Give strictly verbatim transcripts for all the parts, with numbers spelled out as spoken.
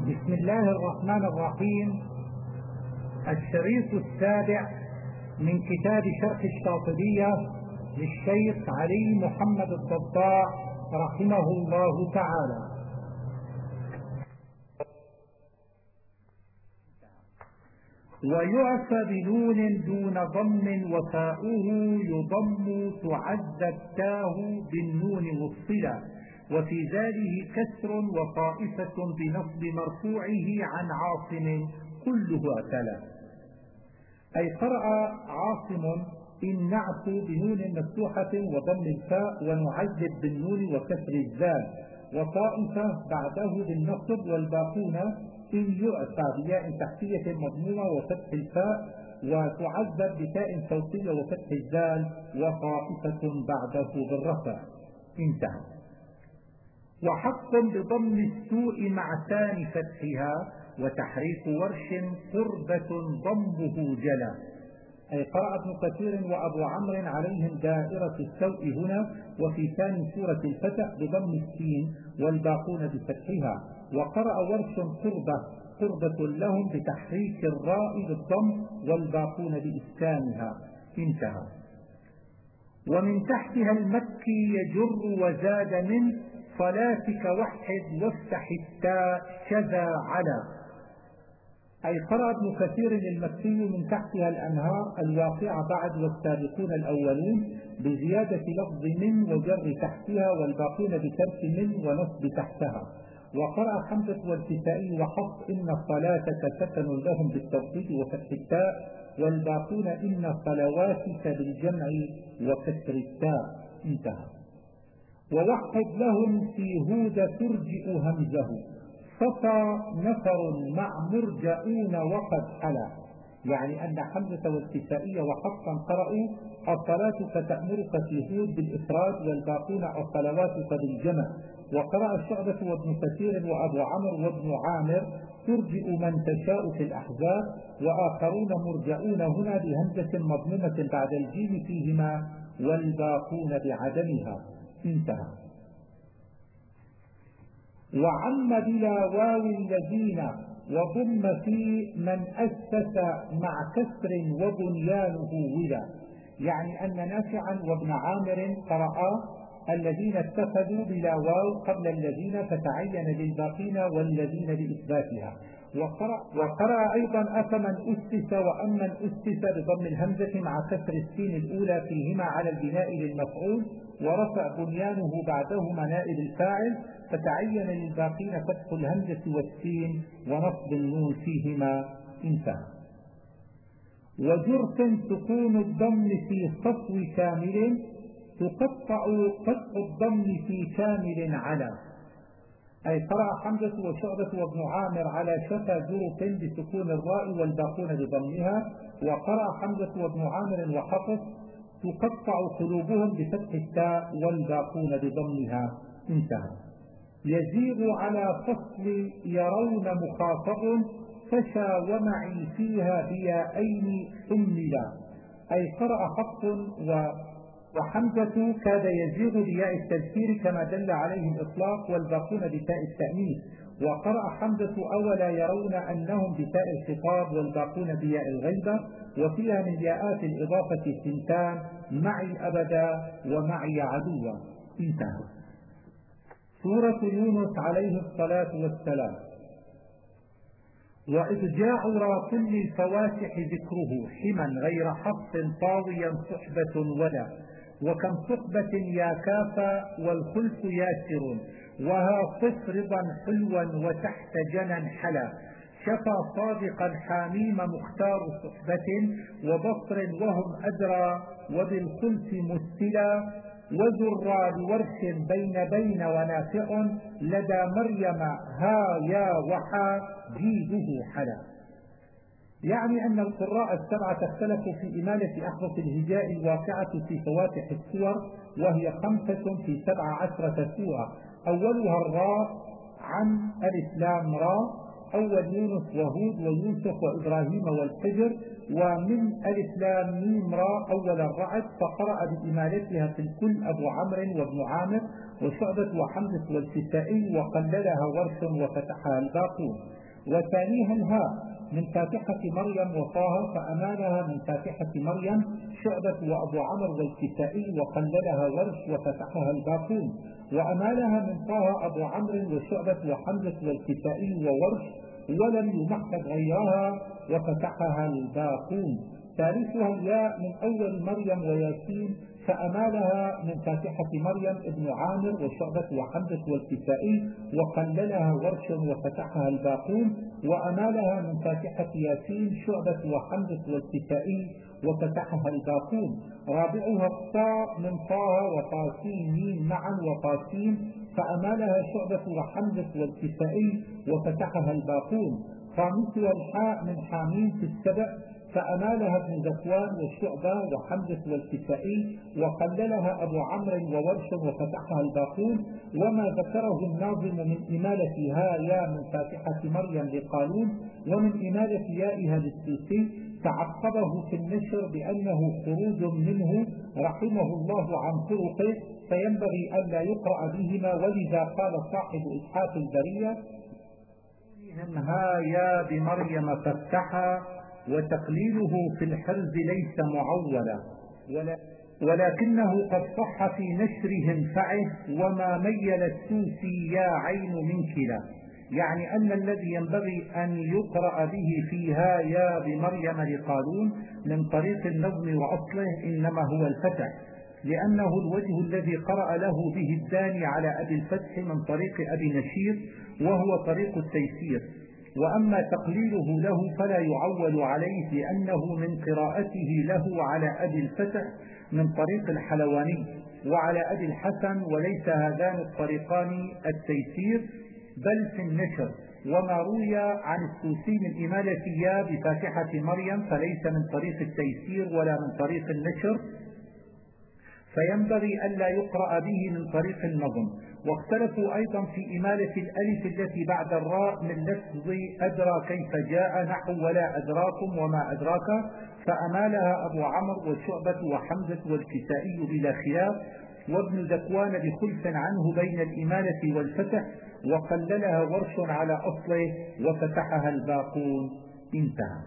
بسم الله الرحمن الرحيم. الشريط السابع من كتاب شرح الشاطبية للشيخ علي محمد الضباع رحمه الله تعالى. ويعفى بنون دون ضم وفاؤه يضم تعد التاه بالنون والصلة، وفي ذاله كسر وطائفة بنصب مرفوعه عن عاصم كله اعتلى. أي قرأ عاصم إن نعت بنون مفتوحة وضم الفاء ونعذب بالنون وكسر الزال، وطائفة بعده بالنصب، والباقون إن يعفى بياء تحتية مضمومة وفتح الفاء وتعذب بتاء صوتية وفتح الزال، وطائفة بعده بالرفع. انتهى. وحق بضم السوء مع ثاني فتحها، وتحريك ورش قربة ضمه جلا. أي قرأ ابن كثير وأبو عمرو عليهم دائرة السوء هنا، وفي ثاني سورة الفتح بضم السين والباقون بفتحها. وقرأ ورش قربة قربة لهم بتحريك الراء بالضم والباقون بإسكانها. انتهى. ومن تحتها المكي يجر وزاد من صلاتك وحد وافتح التاء شذا على. أي قرأ ابن كثير المكي من تحتها الأنهار الواقعة بعد والسابقون الأولون بزيادة لفظ من وجر تحتها، والباقون بترك من ونصب تحتها. وقرأ حمزة والكسائي وحفص إن صلاتك سكن لهم بالتوحيد وفتح التاء، والباقون إن صلواتك بالجمع وكسر التاء. انتهى. ووحد لهم في هود ترجئ همزه صفى نفر مع مرجئون وقد حلا. يعني أن حمزة والكسائية وحفصا قرأوا الصلاتك تأمرك في هود بالإفراد، والباقون الصلواتك بالجمع. وقرأ شعبة وابن كثير وأبو عمرو وابن عامر ترجئ من تشاء في الأحزاب، وآخرون مرجئون هنا بهمزة مضمومة بعد الجيم فيهما، والباقون بعدمها. انتهى. وعم بلا واو الذين وضم في من أسس مع كسر وبنيانه ولا. يعني أن نافعا وابن عامر قرأا الذين اتخذوا بلا واو قبل الذين، فتعين للباقين والذين بإثباتها. وقرأ, وقرأ أيضا أفمن أسس وأمن أسس بضم الهمزة مع كسر السين الأولى فيهما على البناء للمفعول، ورفع بنيانه بعدهما نائب الفاعل، فتعين للباقين فتح الهمزة والسين ونصب النون فيهما. انتهى. وجرف سكون الضم في صفو كامل تقطع فتح الضم في كامل على. أي قرأ حمزة وشعبة وابن عامر على شفا جرف بسكون الراء والباقون بضمها. وقرأ حمزة وابن عامر وحفص تقطع قلوبهم بفتح التاء والباقون بضمها. انتهى. يزيغ على فصل يرون مخاطب فشى ومعي فيها بيائين حملا. أي قرأ حفص وحمزة كاد يزيغ بياء التذكير كما دل عليه الإطلاق، والباقون بتاء التأنيث. وقرأ حمزة أولا يرون أنهم بتاء الخطاب، والباقون بياء الغيبة. وفيها من ياءات الإضافة سنتان، معي أبدا ومعي عدوا. انتهى. سورة يونس عليه الصلاة والسلام. وإضجاع را كل الفواتح ذكره حما غير حفص طاويا صحبة ولا. وكم صحبة يا كافى والخلف ياسر، وها صف رضا حلوا وتحت جنى حلا. شفى صادقا حاميم مختار صحبة وبصر وهم أدرى وبالخلف مستلا. وزرى لورش بين بين ونافع لدى مريم ها يا وحا جيده حلا. يعني أن القراء السبعة اختلفوا في إمالة أحرف الهجاء الواقعة في فواتح السور، وهي خمسة في سبع عشرة سورة. أولها الراء عن الإسلام را، أول يونس وهود ويوسف وإبراهيم والحجر. ومن ألف لام ميم را أول الرعد، فقرأ بإمالتها في الكل أبو عمرو وابن عامر وشعبة وحمزة والكسائي، وقللها ورش وفتحها الباقون. وثانيها الهاء من فاتحة مريم وطه، فأمالها من فاتحة مريم شعبة وأبو عمرو والكسائي، وقللها ورش وفتحها الباقون. وأمالها من طه أبو عمرو وشعبة وحمزة والكسائي وورش، ولم يمحد غيرها وفتحها الباقون. ثالثها الياء من أول مريم وياسين، فأمالها من فاتحة مريم ابن عامر وشعبة وحمزة والكسائي، وقللها ورش وفتحها الباقون. وأمالها من فاتحة ياسين شعبة وحمزة والكسائي، وفتحها الباقون. رابعها الطاء من طه وطاسين ميم معا وطاسين، فأمالها شعبة وحمزة والكسائي، وفتحها الباقون. خامسها الحاء من حامين في السبع، فأمالها ابن ذكوان والشعبة وحمزة والكسائي، وقللها أبو عمرو وورش، وفتحها الباقون. وما ذكره الناظم من إمالة ها يا من فاتحة مريم لقالون، ومن إمالة يائها للسوسي، تعقبه في النشر بأنه خروج منه رحمه الله عن طرقه، فينبغي ألا يقرأ بهما. ولذا قال صاحب إسحاق البرية: ها يا بمريم فافتحا، وتقليله في الحرز ليس معولا، ولكنه قد صح في نشرهم فعه، وما ميل السوسي يا عين منكلا. يعني أن الذي ينبغي أن يقرأ به فيها يا بمريم لقالون من طريق النظم وأصله إنما هو الفتح، لأنه الوجه الذي قرأ له به الداني على أبي الفتح من طريق أبي نشير، وهو طريق التيسير. وأما تقليله له فلا يعول عليه، لأنه من قراءته له على أبي الفتح من طريق الحلواني وعلى أبي الحسن، وليس هذان الطريقان التيسير بل في النشر. وما روي عن السوسي من إمالة يا بفاتحة مريم فليس من طريق التيسير ولا من طريق النشر، فينبغي ألا يقرأ به من طريق النظم. واختلفوا أيضا في إمالة الألف التي بعد الراء من لفظ أدرى كيف جاء، نحو ولا أدراكم وما أدراك، فأمالها أبو عمرو وشعبة وحمزة والكسائي بلا خلاف، وابن ذكوان بخلف عنه بين الإمالة والفتح، وقللها ورش على أصله، وفتحها الباقون. انتهى.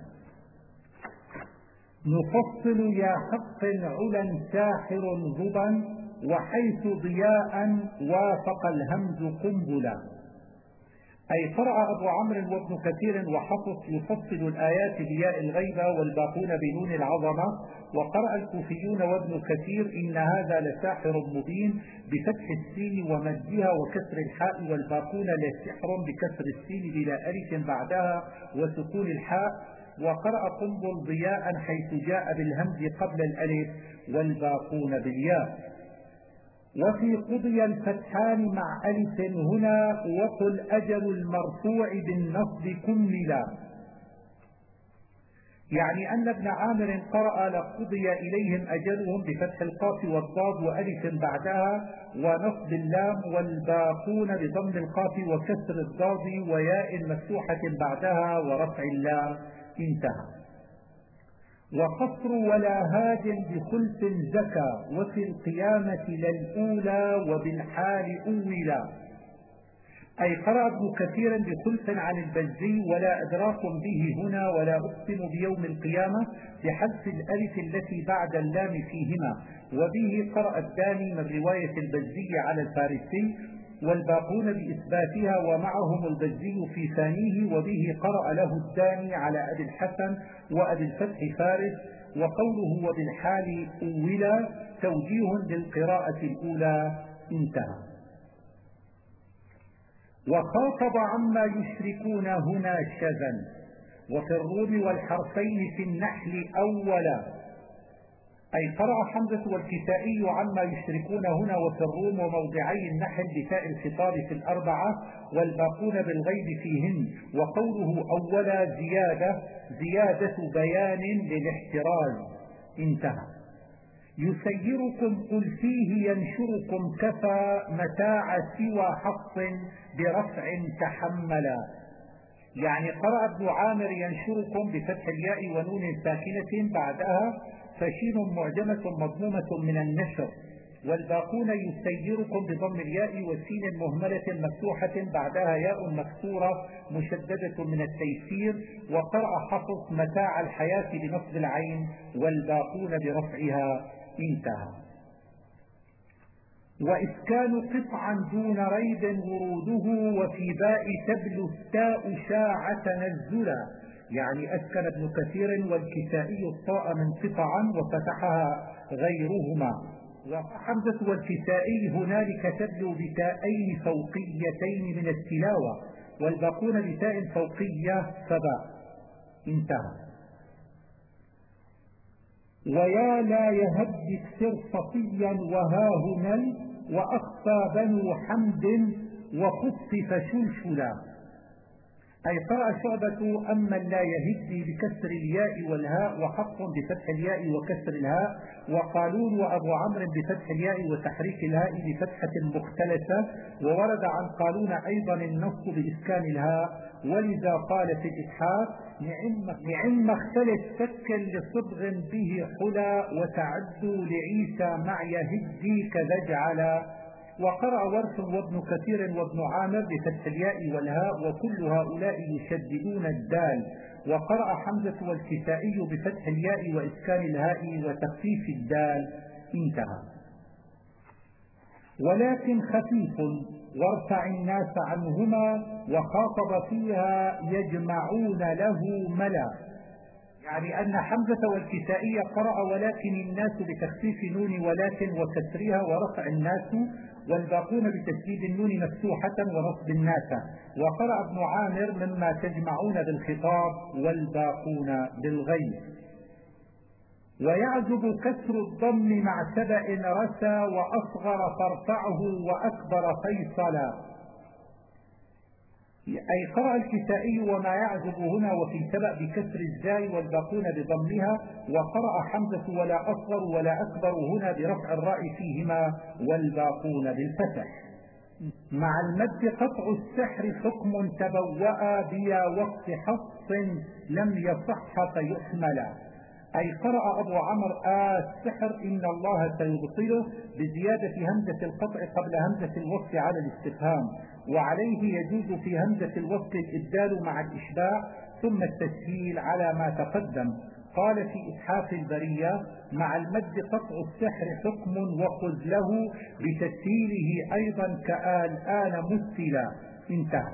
نفصل يا حق علا ساحر ضبا، وحيث ضياء وافق الهمز قنبلا. أي قرأ أبو عمرو وابن كثير وحفص يفصل الآيات بياء الغيبة والباقون بنون العظمة، وقرأ الكوفيون وابن كثير إن هذا لساحر مبين بفتح السين ومدها وكسر الحاء، والباقون لسحر بكسر السين بلا ألف بعدها وسكون الحاء. وقرأ قنبل ضياء حيث جاء بالهمز قبل الألف، والباقون بالياء. وفي قضي الفتحان مع ألف هنا، وقل أجل المرفوع بالنصب كملا. يعني أن ابن عامر قرأ لقضي إليهم أجلهم بفتح القاف والضاد وألف بعدها ونصب اللام، والباقون بضم القاف وكسر الضاد وياء مفتوحة بعدها ورفع اللام. انتهى. وقصر ولا هاد بخلف زكى، وفي القيامة للأولى وبالحال أولا. أي قرأ ابن كثير بخلف عن البزي ولا أدراكم به هنا ولا أقسم بيوم القيامة بحذف الألف التي بعد اللام فيهما، وبه قرأ الداني من رواية البزي على الفارسي، والباقون بإثباتها ومعهم البزي في ثانيه، وبه قرأ له الداني على أبي الحسن وأبي الفتح فارس. وقوله وبالحال أولا توجيه للقراءة الأولى. انتهى. وخاطب عما يشركون هنا شذا، وفي الروم والحرفين في النحل أولا. أي قرأ حمزة والكسائي عما يشركون هنا وفي الروم وموضعي النحل بتاء الخطاب في الأربعة، والباقون بالغيب فيهن. وقوله أولا زيادة زيادة بيان للاحتراز. انتهى. يسيركم قل فيه ينشركم كفى متاع سوى حق برفع تحملا. يعني قرأ ابن عامر ينشركم بفتح الياء ونون ساكنة بعدها فشين معجمة مضمومة من النشر، والباقون يسيركم بضم الياء وسين مهملة مفتوحة بعدها ياء مكسورة مشددة من التيسير. وقرأ حفص متاع الحياة بنصب العين والباقون برفعها. انتهى. وإسكان قطعا دون ريب وروده وفي باء تبلو التاء شاع تنزلا، يعني أسكن ابن كثير والكسائي الطاء منقطعا وفتحها غيرهما. وحمزة والكسائي هنالك تبلو بتاءين فوقيتين من التلاوة والباقون بتاء فوقية فباء. انتهى. ويا لا يهدك سر صفيا وها هنل وأخفى بنو حمد وخفف شلشلا، أي قرأ شعبة أما لا يهدي بكسر الياء والهاء وحق بفتح الياء وكسر الهاء، وقالون وأبو عمرو بفتح الياء وتحريك الهاء بفتحة مختلفة، وورد عن قالون أيضا النص بإسكان الهاء، ولذا قال في الإسحاق نعم اختلف سك لصبغ به حلا وتعدوا لعيسى مع يهدي كذا اجعلا. وقرأ ورث وابن كثير وابن عامر بفتح الياء والهاء وكل هؤلاء يشددون الدال. وقرأ حمزة والكسائي بفتح الياء وإسكان الهاء وتخفيف الدال. انتهى. ولكن خفيف وارفع الناس عنهما وخاطب فيها يجمعون له ملا، يعني أن حمزة والكسائي قرأ ولكن الناس بتخفيف نون ولكن وكسرها ورفع الناس، والباقون بتشديد النون مفتوحة ونصب الناس. وقرأ ابن عامر مما تجمعون بالخطاب والباقون بالغيب. ويعزب كسر الضم مع سبأ رسى وأصغر فارفعه وأكبر فيصلا، أي قرأ الكسائي وما يعزب هنا وفي سبأ بكسر الزاي والباقون بضمها، وقرأ حمزة ولا أصغر ولا أكبر هنا برفع الراء فيهما والباقون بالفتح. مع المد قطع السحر حكم تبوأ بيا وقت حص لم يصح فيحملا، أي قرأ أبو عمرو آه السحر إن الله سيبطله بزيادة همزة القطع قبل همزة الوصل على الاستفهام، وعليه يجوز في همزة الوصل الإبدال مع الإشباع ثم التسهيل على ما تقدم. قال في إتحاف البرية مع المد قطع السحر حكم وخذ له بتسهيله أيضا كآل آن مثلا. انتهى.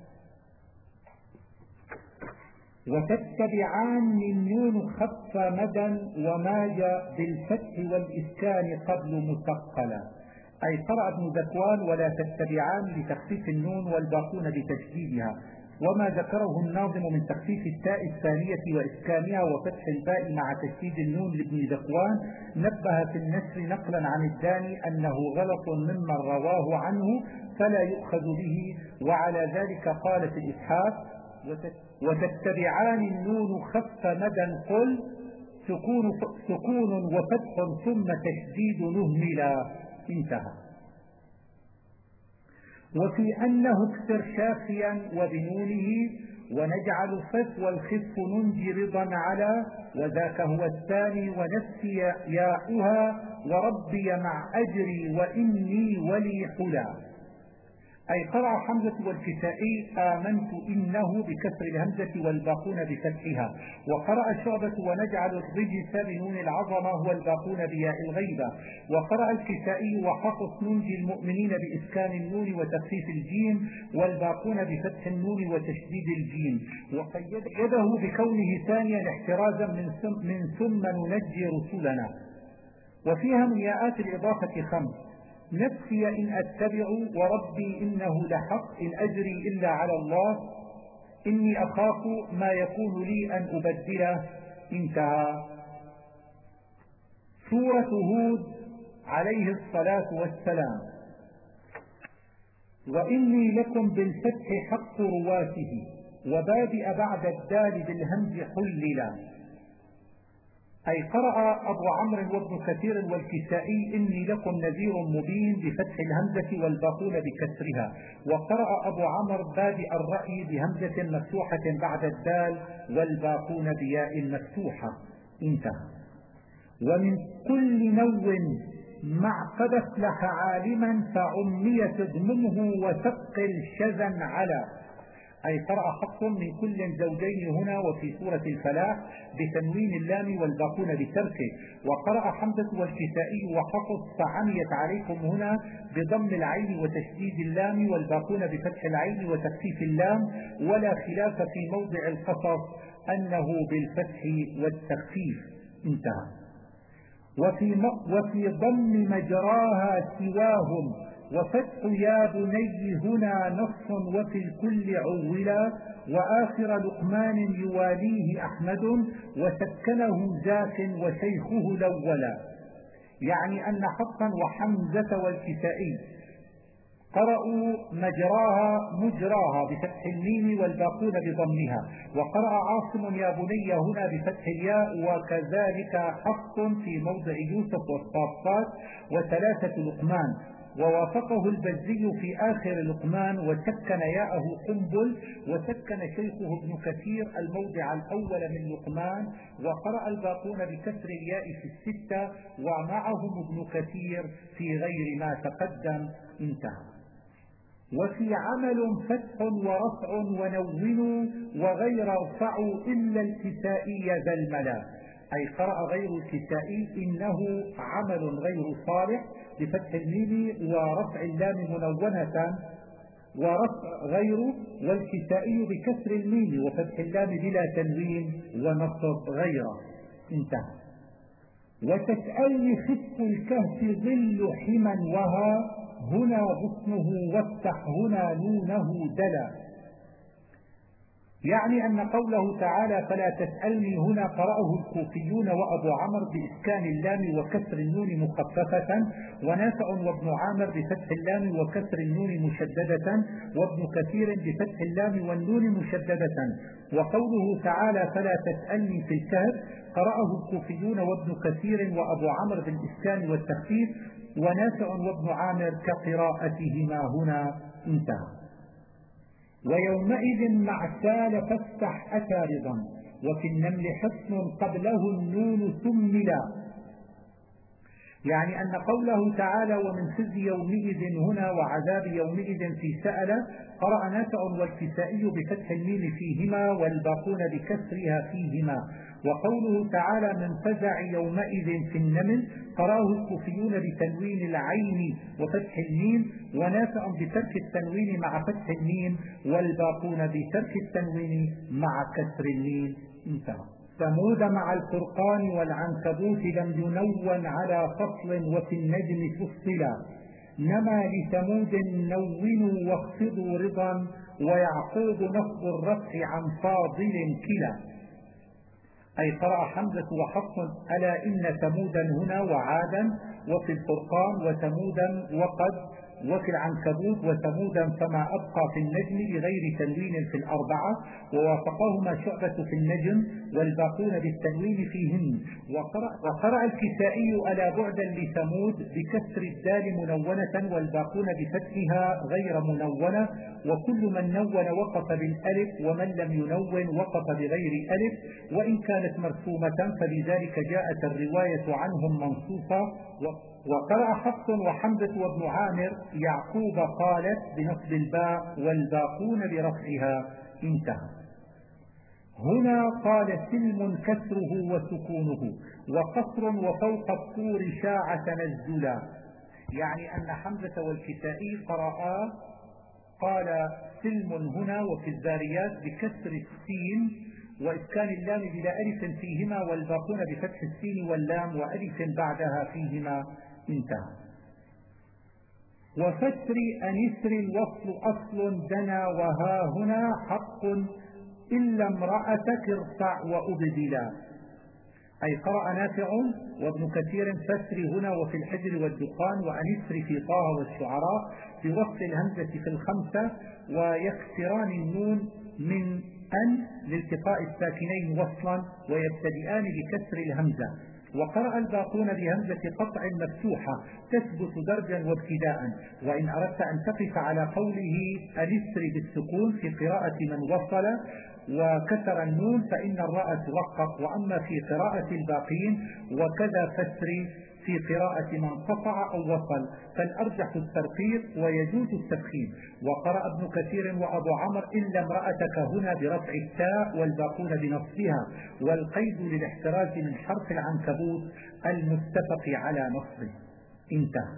وتتبعان من نون خف مدى وماج بالفتح والإسكان قبل مثقلا، أي قرأ ابن ذكوان ولا تتبعان لتخفيف النون والباقون بتشديدها، وما ذكره الناظم من تخفيف التاء الثانية وإسكانها وفتح الباء مع تشديد النون لابن ذكوان نبه في النسر نقلا عن الداني أنه غلط ممن رواه عنه فلا يؤخذ به، وعلى ذلك قال في الإسحاق وتتبعان النون خف مدى قل سكون, سكون وفتح ثم تشديد نهملا. انتهى. وفي أنه اكسر شافيا وبنونه ونجعل الخف والخف ننجي رضا على وذاك هو الثاني ونفسي ياؤها وربي مع أجري وإني ولي حلا، أي قرأ حمزة والكسائي آمنت إنه بكسر الهمزة والباقون بفتحها، وقرأ شعبة ونجعل الرجس بنون العظمة والباقون بياء الغيبة، وقرأ الكسائي وحفص ننجي المؤمنين بإسكان النون وتخفيف الجيم والباقون بفتح النون وتشديد الجيم، وقيده بكونه ثانيا احترازا من ثم, من ثم ننجي رسلنا. وفيها من ياءات الإضافة خمس: نفسي إن أتبع وربي إنه لحق إن أجري إلا على الله إني أخاف ما يكون لي أن أبدله. انتهى. سورة هود عليه الصلاة والسلام. وإني لكم بالفتح حق رواته وبادئ بعد الدال بالهمز حللا، أي قرأ أبو عمرو وابن كثير والكسائي إني لكم نذير مبين بفتح الهمزة والباقون بكسرها، وقرأ أبو عمرو بادئ الرأي بهمزة مفتوحة بعد الدال والباقون بياء مفتوحة. انتهى. ومن كل نو مع قد افلح عالما فعميت اضممه وثقل شذا على. أي قرأ حفص من كل زوجين هنا وفي سورة الفلاح بتنوين اللام والباقون بتركه، وقرأ حمزة والكسائي وحفص فعميت عليكم هنا بضم العين وتشديد اللام والباقون بفتح العين وتخفيف اللام، ولا خلاف في موضع القصص أنه بالفتح والتخفيف. انتهى. وفي, وفي ضم مجراها سواهم وفتح يا بني هنا نص وفي الكل عولا، وآخر لقمان يواليه أحمد وسكنه زاك وشيخه الأولا. يعني أن حفصا وحمزة والكسائي قرأوا مجراها مجراها بفتح الميم والباقون بضمها، وقرأ عاصم يا بني هنا بفتح الياء، وكذلك حفص في موضع يوسف والصافات وثلاثة لقمان، ووافقه البزي في آخر لقمان وسكن ياءه قنبل، وسكن شيخه ابن كثير الموضع الأول من لقمان، وقرأ الباقون بكسر الياء في الستة ومعهم ابن كثير في غير ما تقدم. انتهى. وفي عمل فتح ورفع ونون وغير ارفعوا إلا الكسائي ذا الملا. أي قرأ غير الكسائي إنه عمل غير صالح بفتح الميم ورفع اللام منونة ورفع غيره، والكسائي بكسر الميم وفتح اللام بلا تنوين ونصب غيره. انتهى. وتسألني خف الكهف ظل حما وها هنا غصنه وافتح هنا نونه دلا. يعني أن قوله تعالى فلا تسألني هنا قرأه الكوفيون وأبو عمرو بإسكان اللام وكسر النون مخففة، ونافع وابن عامر بفتح اللام وكسر النون مشددة، وابن كثير بفتح اللام والنون مشددة. وقوله تعالى فلا تسألني في الكهف قرأه الكوفيون وابن كثير وأبو عمرو بالإسكان والتخفيف، ونافع وابن عامر كقراءتهما هنا. انتهى. ويومئذ مع سال فافتح أتى رضا، وفي النمل حصن قبله النون ثملا. يعني أن قوله تعالى ومن خزي يومئذ هنا وعذاب يومئذ في سأل قرأ نافع والكسائي بفتح الميم فيهما والباقون بكسرها فيهما. وقوله تعالى من فزع يومئذ في النمل قرأه الكوفيون بتنوين العين وفتح الميم، ونافع بترك التنوين مع فتح الميم، والباقون بترك التنوين مع كسر الميم. انتهى. ثمود مع الفرقان والعنكبوت لم ينون على فصل وفي النجم فصلا، نما لثمود نونوا واخفضوا رضا ويعقوب نفض الرفع عن فاضل كلا. أي قرأ حمزة وحفص ألا إن ثمودا هنا وعادا وفي الفرقان وثمودا وقد وفي العنكبوت وثمودا فما أبقى في النجم بغير تنوين في الأربعة، ووافقهما شعبة في النجم والباقون بالتنوين فيهن. وقرأ, وقرأ الكسائي ألا بعدا لثمود بكسر الدال منونة والباقون بفتحها غير منونة، وكل من نون وقف بالألف ومن لم ينون وقف بغير ألف، وإن كانت مرسومة فلذلك جاءت الرواية عنهم منصوصة. وقرأ حفص وحمزة وابن عامر يعقوب قالت بنصب الباء والباقون برفعها. انتهى. هنا قال سلم كسره وسكونه وقصر وفوق الطور شاع تنزلا. يعني أن حمزة والكسائي قرأا قال سلم هنا وفي الذاريات بكسر السين وإسكان اللام بلا ألف فيهما والباقون بفتح السين واللام وألف بعدها فيهما. انتهى. وفتر أنسر الوصل أصل دنا وها هنا حق إلا امرأتك ارفع وأبدلا. أي قرأ نافع وابن كثير فتر هنا وفي الحجر والدخان وأنسر في طه والشعراء بوصل الهمزة في الخمسة ويكسران النون من أن لالتقاء الساكنين وصلا ويبتدئان بكسر الهمزة. وقرأ الباقون بهمزة قطع مفتوحة تثبت درجا وابتداء. وإن أردت أن تقف على قوله الاسر بالسكون في قراءة من وصل وكسر النون فإن الراء ترقق. وأما في قراءة الباقين وكذا فسر في قراءة من قطع أو وصل فالأرجح الترقيق ويجوز التفخيم. وقرأ ابن كثير وأبو عمرو إلا امرأتك هنا برفع التاء والباقون بنصبها، والقيد للاحتراز من حرف العنكبوت المتفق على نصبه. انتهى.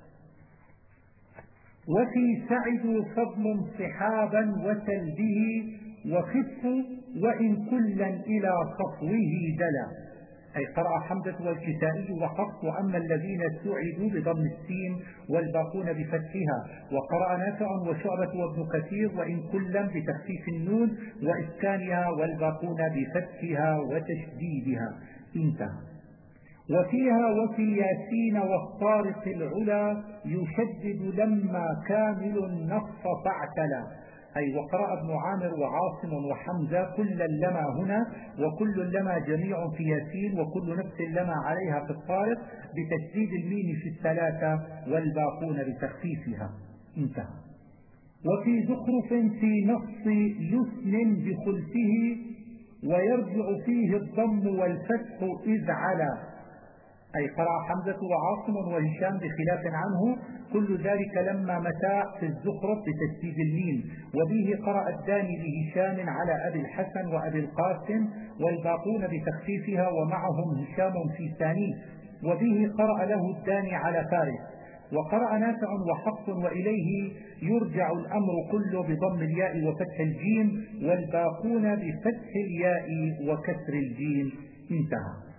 وفي سعد فضل صحابا وسلبه وخف وإن كلا إلى صفوه دلا. أي قرأ حمزة والكسائي وحفص وأما الذين سعدوا بضم السين والباقون بفتحها. وقرأ نافع وشعبة وابن كثير وإن كلا بتخفيف النون وإسكانها والباقون بفتحها وتشديدها. انتهى. وفيها وفي ياسين والطارق العلا يشدد لما كامل النص فاعتلى. أي وقرأ ابن عامر وعاصم وحمزة كل لما هنا وكل لما جميع في ياسين وكل نفس لما عليها في الطارق بتشديد الميم في الثلاثة والباقون بتخفيفها. انتهى. وفي زخرف في نص لسن بخلفه ويرجع فيه الضم والفتح إذ على. أي قرأ حمزة وعاصم وهشام بخلاف عنه كل ذلك لما متى في الزخرف بتشديد الميم. وبه قرأ الداني لهشام على أبي الحسن وأبي القاسم والباقون بتخفيفها ومعهم هشام في ثانيه. وبه قرأ له الداني على فارس. وقرأ نافع وحفص وإليه يرجع الأمر كله بضم الياء وفتح الجيم والباقون بفتح الياء وكسر الجيم. انتهى.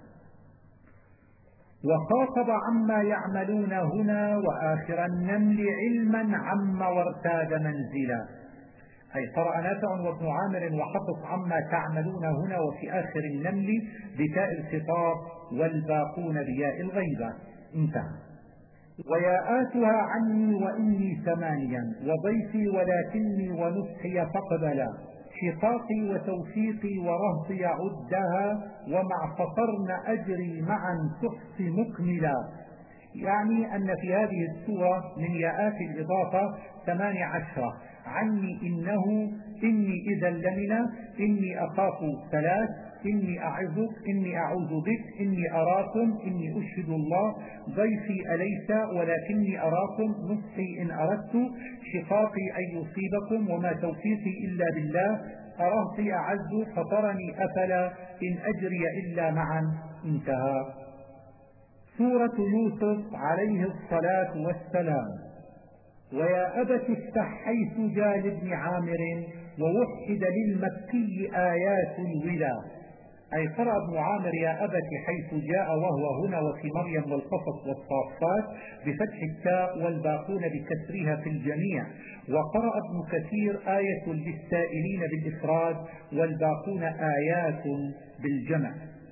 وخاطب عما يعملون هنا وآخر النمل علما عما وارتاد منزلا. أي قرأ نافع وابن عامر وحفص عما تعملون هنا وفي آخر النمل بتاء الخطاب والباقون بياء الغيبة. انتهى. وياءاتها عني وإني ثمانيا وضيفي ولكني ونصحي فاقبلا شقاقي وتوفيقي ورهطي عدها ومع فطرن أجري معا تحص مكملا. يعني أن في هذه السورة من ياءات الإضافة ثمانية عشرة. عني إنه إني إذا لمن إني أخاف ثلاث إني أعظك إني أعوذ بك إني أراكم إني أشهد الله ضيفي أليس ولكني أراكم نصحي إن أردت شقاقي أن يصيبكم وما توفيقي إلا بالله أرهطي أعز فطرني أفلا إن أجري إلا معا. انتهى. سورة يوسف عليه الصلاة والسلام. ويا أبت افتح حيث جاء لابن عامر ووحد للمكي آيات الولا. أي قرأ ابن عامر يا أبت حيث جاء وهو هنا وفي مريم والقصص والصافات بفتح التاء والباقون بكسرها في الجميع. وقرأ ابن كثير آية للسائلين بالإفراد والباقون آيات بالجمع.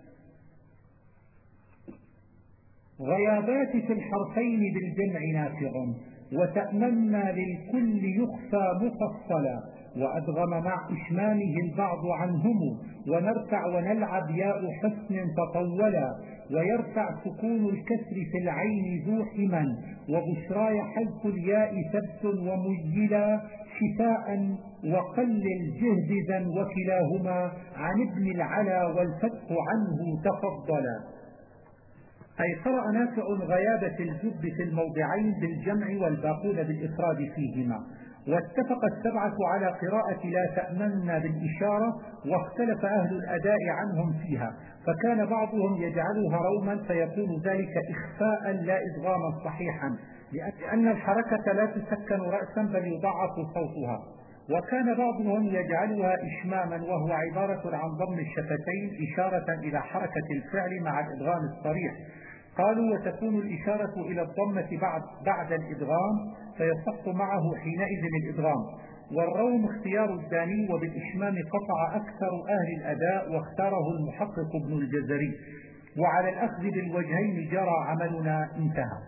غيابات في الحرفين بالجمع نافع وتأمنا للكل يخفى مفصلا وأدغم مع إشمامه البعض عنهم ونرفع ونلعب ياء حسن تطولا ويرفع سكون الكسر في العين ذو حما وبشراي حذف الياء ثبت وميلا شفاء وقلل جهدزا وكلاهما عن ابن العلا والفتح عنه تفضلا. أي قرأ نافع غيابة الجب في الموضعين بالجمع والباقون بالإفراد فيهما. واتفق السبعة على قراءة لا تأمنا بالإشارة واختلف أهل الأداء عنهم فيها فكان بعضهم يجعلها روما فيكون ذلك إخفاء لا إدغاما صحيحا لأن الحركة لا تسكن رأسا بل يضعف صوتها. وكان بعضهم يجعلها إشماما وهو عبارة عن ضم الشفتين إشارة إلى حركة الفعل مع الإدغام الصريح. قالوا وتكون الإشارة إلى الضمة بعد, بعد الإدغام فيصح معه حينئذ الإدغام. والروم اختيار الداني وبالإشمام قطع أكثر أهل الأداء واختاره المحقق ابن الجزري. وعلى الأخذ بالوجهين جرى عملنا. انتهى.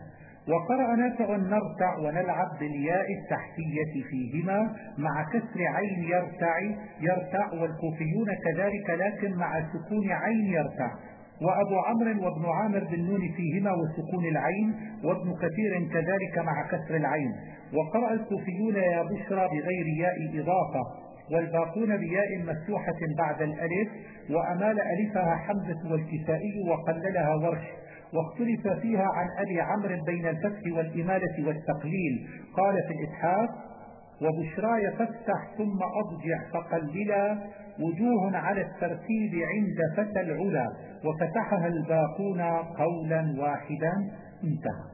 وقرأ نافع نرتع ونلعب بالياء التحتية فيهما مع كسر عين يرتع يرتع، والكوفيون كذلك لكن مع سكون عين يرتع، وأبو عمرو وابن عامر بالنون فيهما وسكون العين، وابن كثير كذلك مع كسر العين. وقرأ الكوفيون يا بشرى بغير ياء إضافة، والباقون بياء مفتوحة بعد الألف، وأمال ألفها حمزة والكسائي وقللها ورش. واختلف فيها عن أبي عمرو بين الفتح والإمالة والتقليل. قال في الإتحاف: وبشراي فافتح ثم أضجع فقللا، وجوه على الترتيب عند فتى العلا، وفتحها الباقون قولا واحدا. انتهى.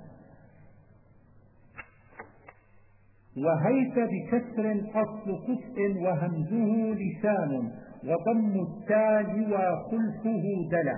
وهيت بكسر أصل كسء وهمزه لسان، وضم التاج وخلفه دلا.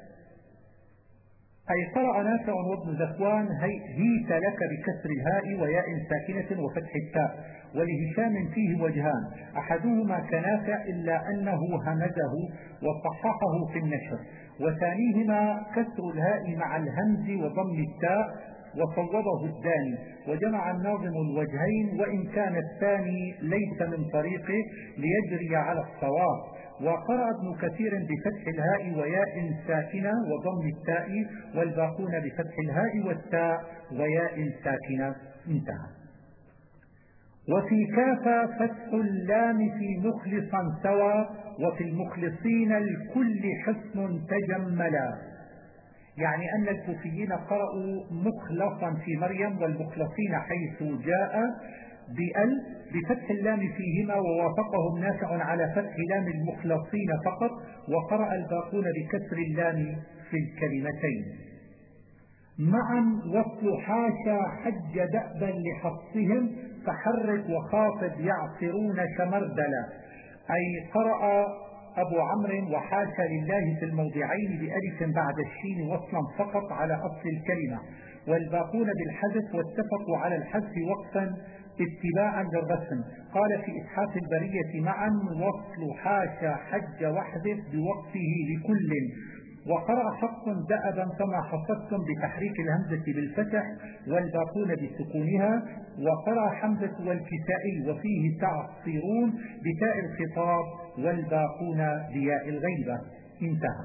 أي قرأ نافع وابن ذكوان هيت لك بكسر الهاء وياء ساكنة وفتح التاء، ولهشام فيه وجهان، أحدهما كنافع إلا أنه همزه وصححه في النشر، وثانيهما كسر الهاء مع الهمز وضم التاء وصوبه الداني، وجمع الناظم الوجهين، وإن كان الثاني ليس من طريقه ليجري على الصواب. وقرأ ابن كثير بفتح الهاء وياء ساكنة وضم التاء، والباقون بفتح الهاء والتاء وياء ساكنة. انتهى. وفي كافة فتح اللام في مخلصا سوى، وفي المخلصين الكل حصن تجملا. يعني أن الكوفيين قرأوا مخلصا في مريم والمخلصين حيث جاء بأل بفتح اللام فيهما، ووافقهم نافع على فتح لام المخلصين فقط، وقرأ الباقون بكسر اللام في الكلمتين. معا وصل حاشا حج دأبا لحصهم، فحرك وخافض يعصرون كمردلا. أي قرأ أبو عمرو وحاشا لله في الموضعين بألف بعد الشين وصلا فقط على أصل الكلمة، والباقون بالحذف، واتفقوا على الحذف وقفا اتباعا للرسم. قال في إتحاف البرية: معا وصل حاشا حج واحذف بوقفه لكل. وقرأ حق دأبا فما حصدتم بتحريك الهمزة بالفتح، والباقون بسكونها. وقرأ حمزة والكسائي وفيه تعصيرون بتاء الخطاب، والباقون بياء الغيبة. انتهى.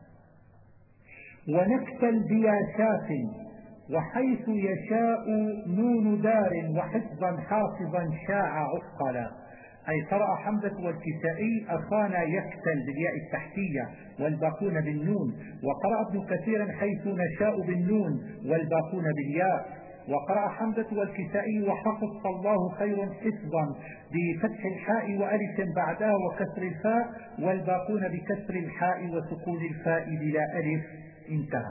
ونكتل بيا شاف، وحيث يشاء نون دار، وحفظا حافظا شاع عقلا. أي قرأ حمزة والكسائي أخانا يكتل بالياء التحتية، والباقون بالنون. وقرأ ابن كثير حيث نشاء بالنون، والباقون بالياء. وقرأ حمزة والكسائي وحفظ الله خير حفظا بفتح الحاء وألف بعدها وكسر الفاء، والباقون بكسر الحاء وسكون الفاء بلا ألف. انتهى.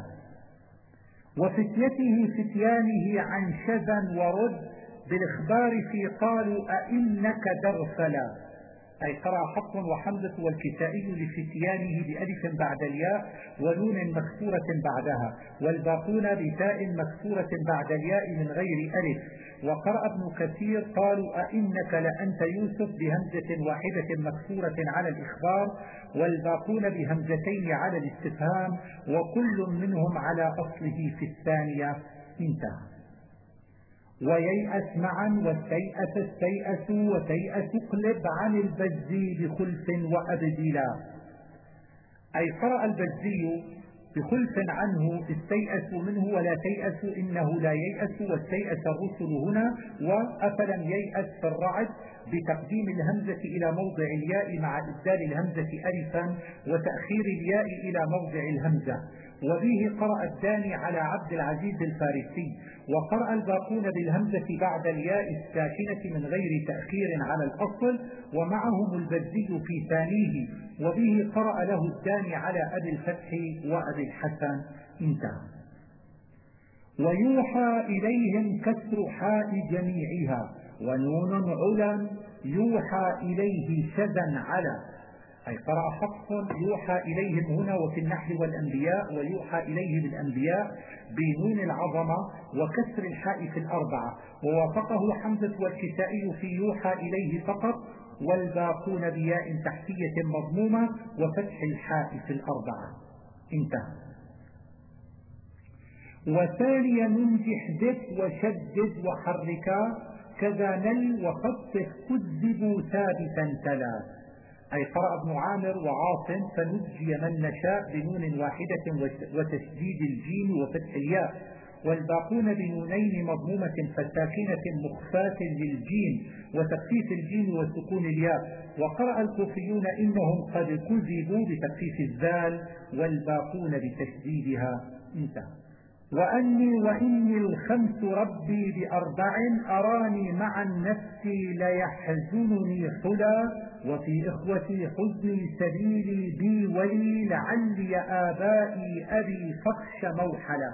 وفتيته فتيانه عن شذا ورد، بالإخبار في قالوا أئنك درفلا. أي قرأ حق وحمزة والكسائي لفتيانه بألف بعد الياء ونون مكسورة بعدها، والباقون بتاء مكسورة بعد الياء من غير ألف. وقرأ ابن كثير قالوا أئنك لأنت يوسف بهمزة واحدة مكسورة على الإخبار، والباقون بهمزتين على الاستفهام، وكل منهم على أصله في الثانية. انتهى. وييأس معا والتيأس التيأس وتيأس اقلب عن البزي بخلف وأبدلا. أي قرأ البزي بخلف عنه استيأس منه ولا تيأس إنه لا ييأس، والتيأس الرسل هنا. وأفلم ييأس في الرعد بتقديم الهمزة إلى موضع الياء مع إبدال الهمزة ألفا وتأخير الياء إلى موضع الهمزة. وبه قرأ الداني على عبد العزيز الفارسي. وقرأ الباقون بالهمزة بعد الياء الساكنة من غير تأخير على الأصل، ومعهم البزي في ثانيه. وبه قرأ له الداني على أبي الفتح وأبي الحسن. انتهى. ويوحى إليهم كسر حاء جميعها، ونون علا يوحى إليه شذا على. أي قرأ حق يوحى إليهم هنا وفي النحل والأنبياء، ويوحى إليه بالأنبياء بنون العظمة وكسر الحاء في الأربعة، ووافقه حمزة والكسائي في يوحى إليه فقط، والباقون بياء تحتية مضمومة وفتح الحاء في الأربعة. انتهى. وثانيا ننجح به وشدد وحركا، كذا نل وخفف كذبوا ثابتا تلا. أي قرأ ابن عامر وعاصم فنجي من نشاء بنون واحدة وتشديد الجيم وفتح الياء، والباقون بنونين مضمومة فساكنة مخفاة للجيم وتخفيف الجيم وسكون الياء. وقرأ الكوفيون إنهم قد كذبوا بتخفيف الذال والباقون بتشديدها. انتهى. وأني وإني الخمس ربي بأربع، أراني مع النفس ليحزنني حلا، وفي إخوتي حزني سبيلي بي ولي، لعلي آبائي أبي فخش موحلا.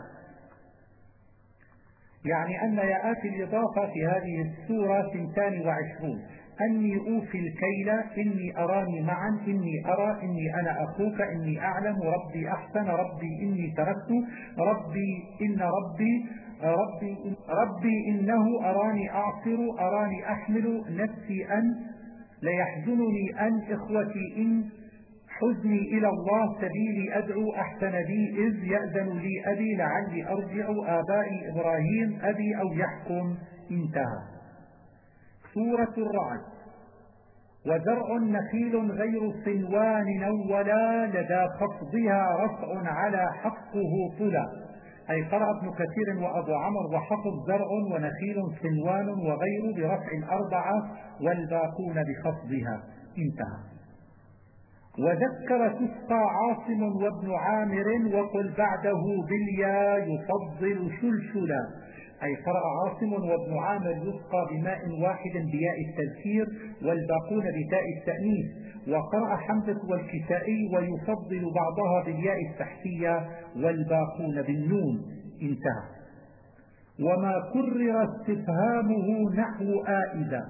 يعني أن ياءات الإضافة في هذه السورة ثنتان وعشرون: أني أوفي الكيل، إني أراني معا، إني أرى، إني أنا أخوك، إني أعلم، ربي أحسن، ربي إني تركت، ربي إن ربي ربي, إن ربي إنه أراني أعصر، أراني أحمل، نفسي أن، ليحزنني أن، إخوتي إن، حزني إلى الله، سبيلي أدعو، أحسن بي إذ، يأذن لي أبي، لعلي أرجع، آبائي إبراهيم أبي أو يحكم. انتهى. سورة الرعد. وزرع نخيل غير صنوان أولا، لدى خفضها رفع على حقه طلا. أي قرأ ابن كثير وأبو عمرو وحفظ زرع ونخيل صنوان وغير برفع الأربعة والباقون بخفضها. انتهى. وذكر تسقى عاصم وابن عامر، وقل بعده باليا يفضل شلشلا. أي قرأ عاصم وابن عامر يسقى بماء واحد بياء التذكير والباقون بتاء التأنيث. وقرأ حمزة والكسائي ويفضل بعضها بالياء التحتية والباقون بالنون. انتهى. وما كرر استفهامه نحو آئذة،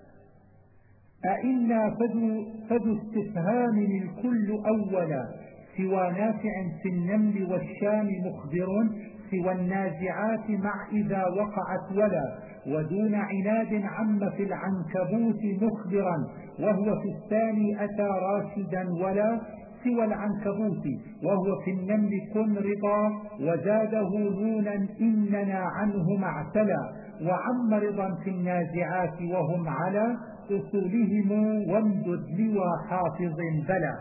أئنا فذو, فذو استفهام الكل أولا، سوى نافع في النمل والشام مخبر، سوى النازعات مع إذا وقعت ولا، ودون عناد عم في العنكبوت مخبرا، وهو في الثاني أتى راشدا ولا، سوى العنكبوت وهو في النمل كن رضا، وزاده نونا إننا عنه معتلا، وعم رضا في النازعات وهم على أصولهم، وامدد لوى حافظ بلا.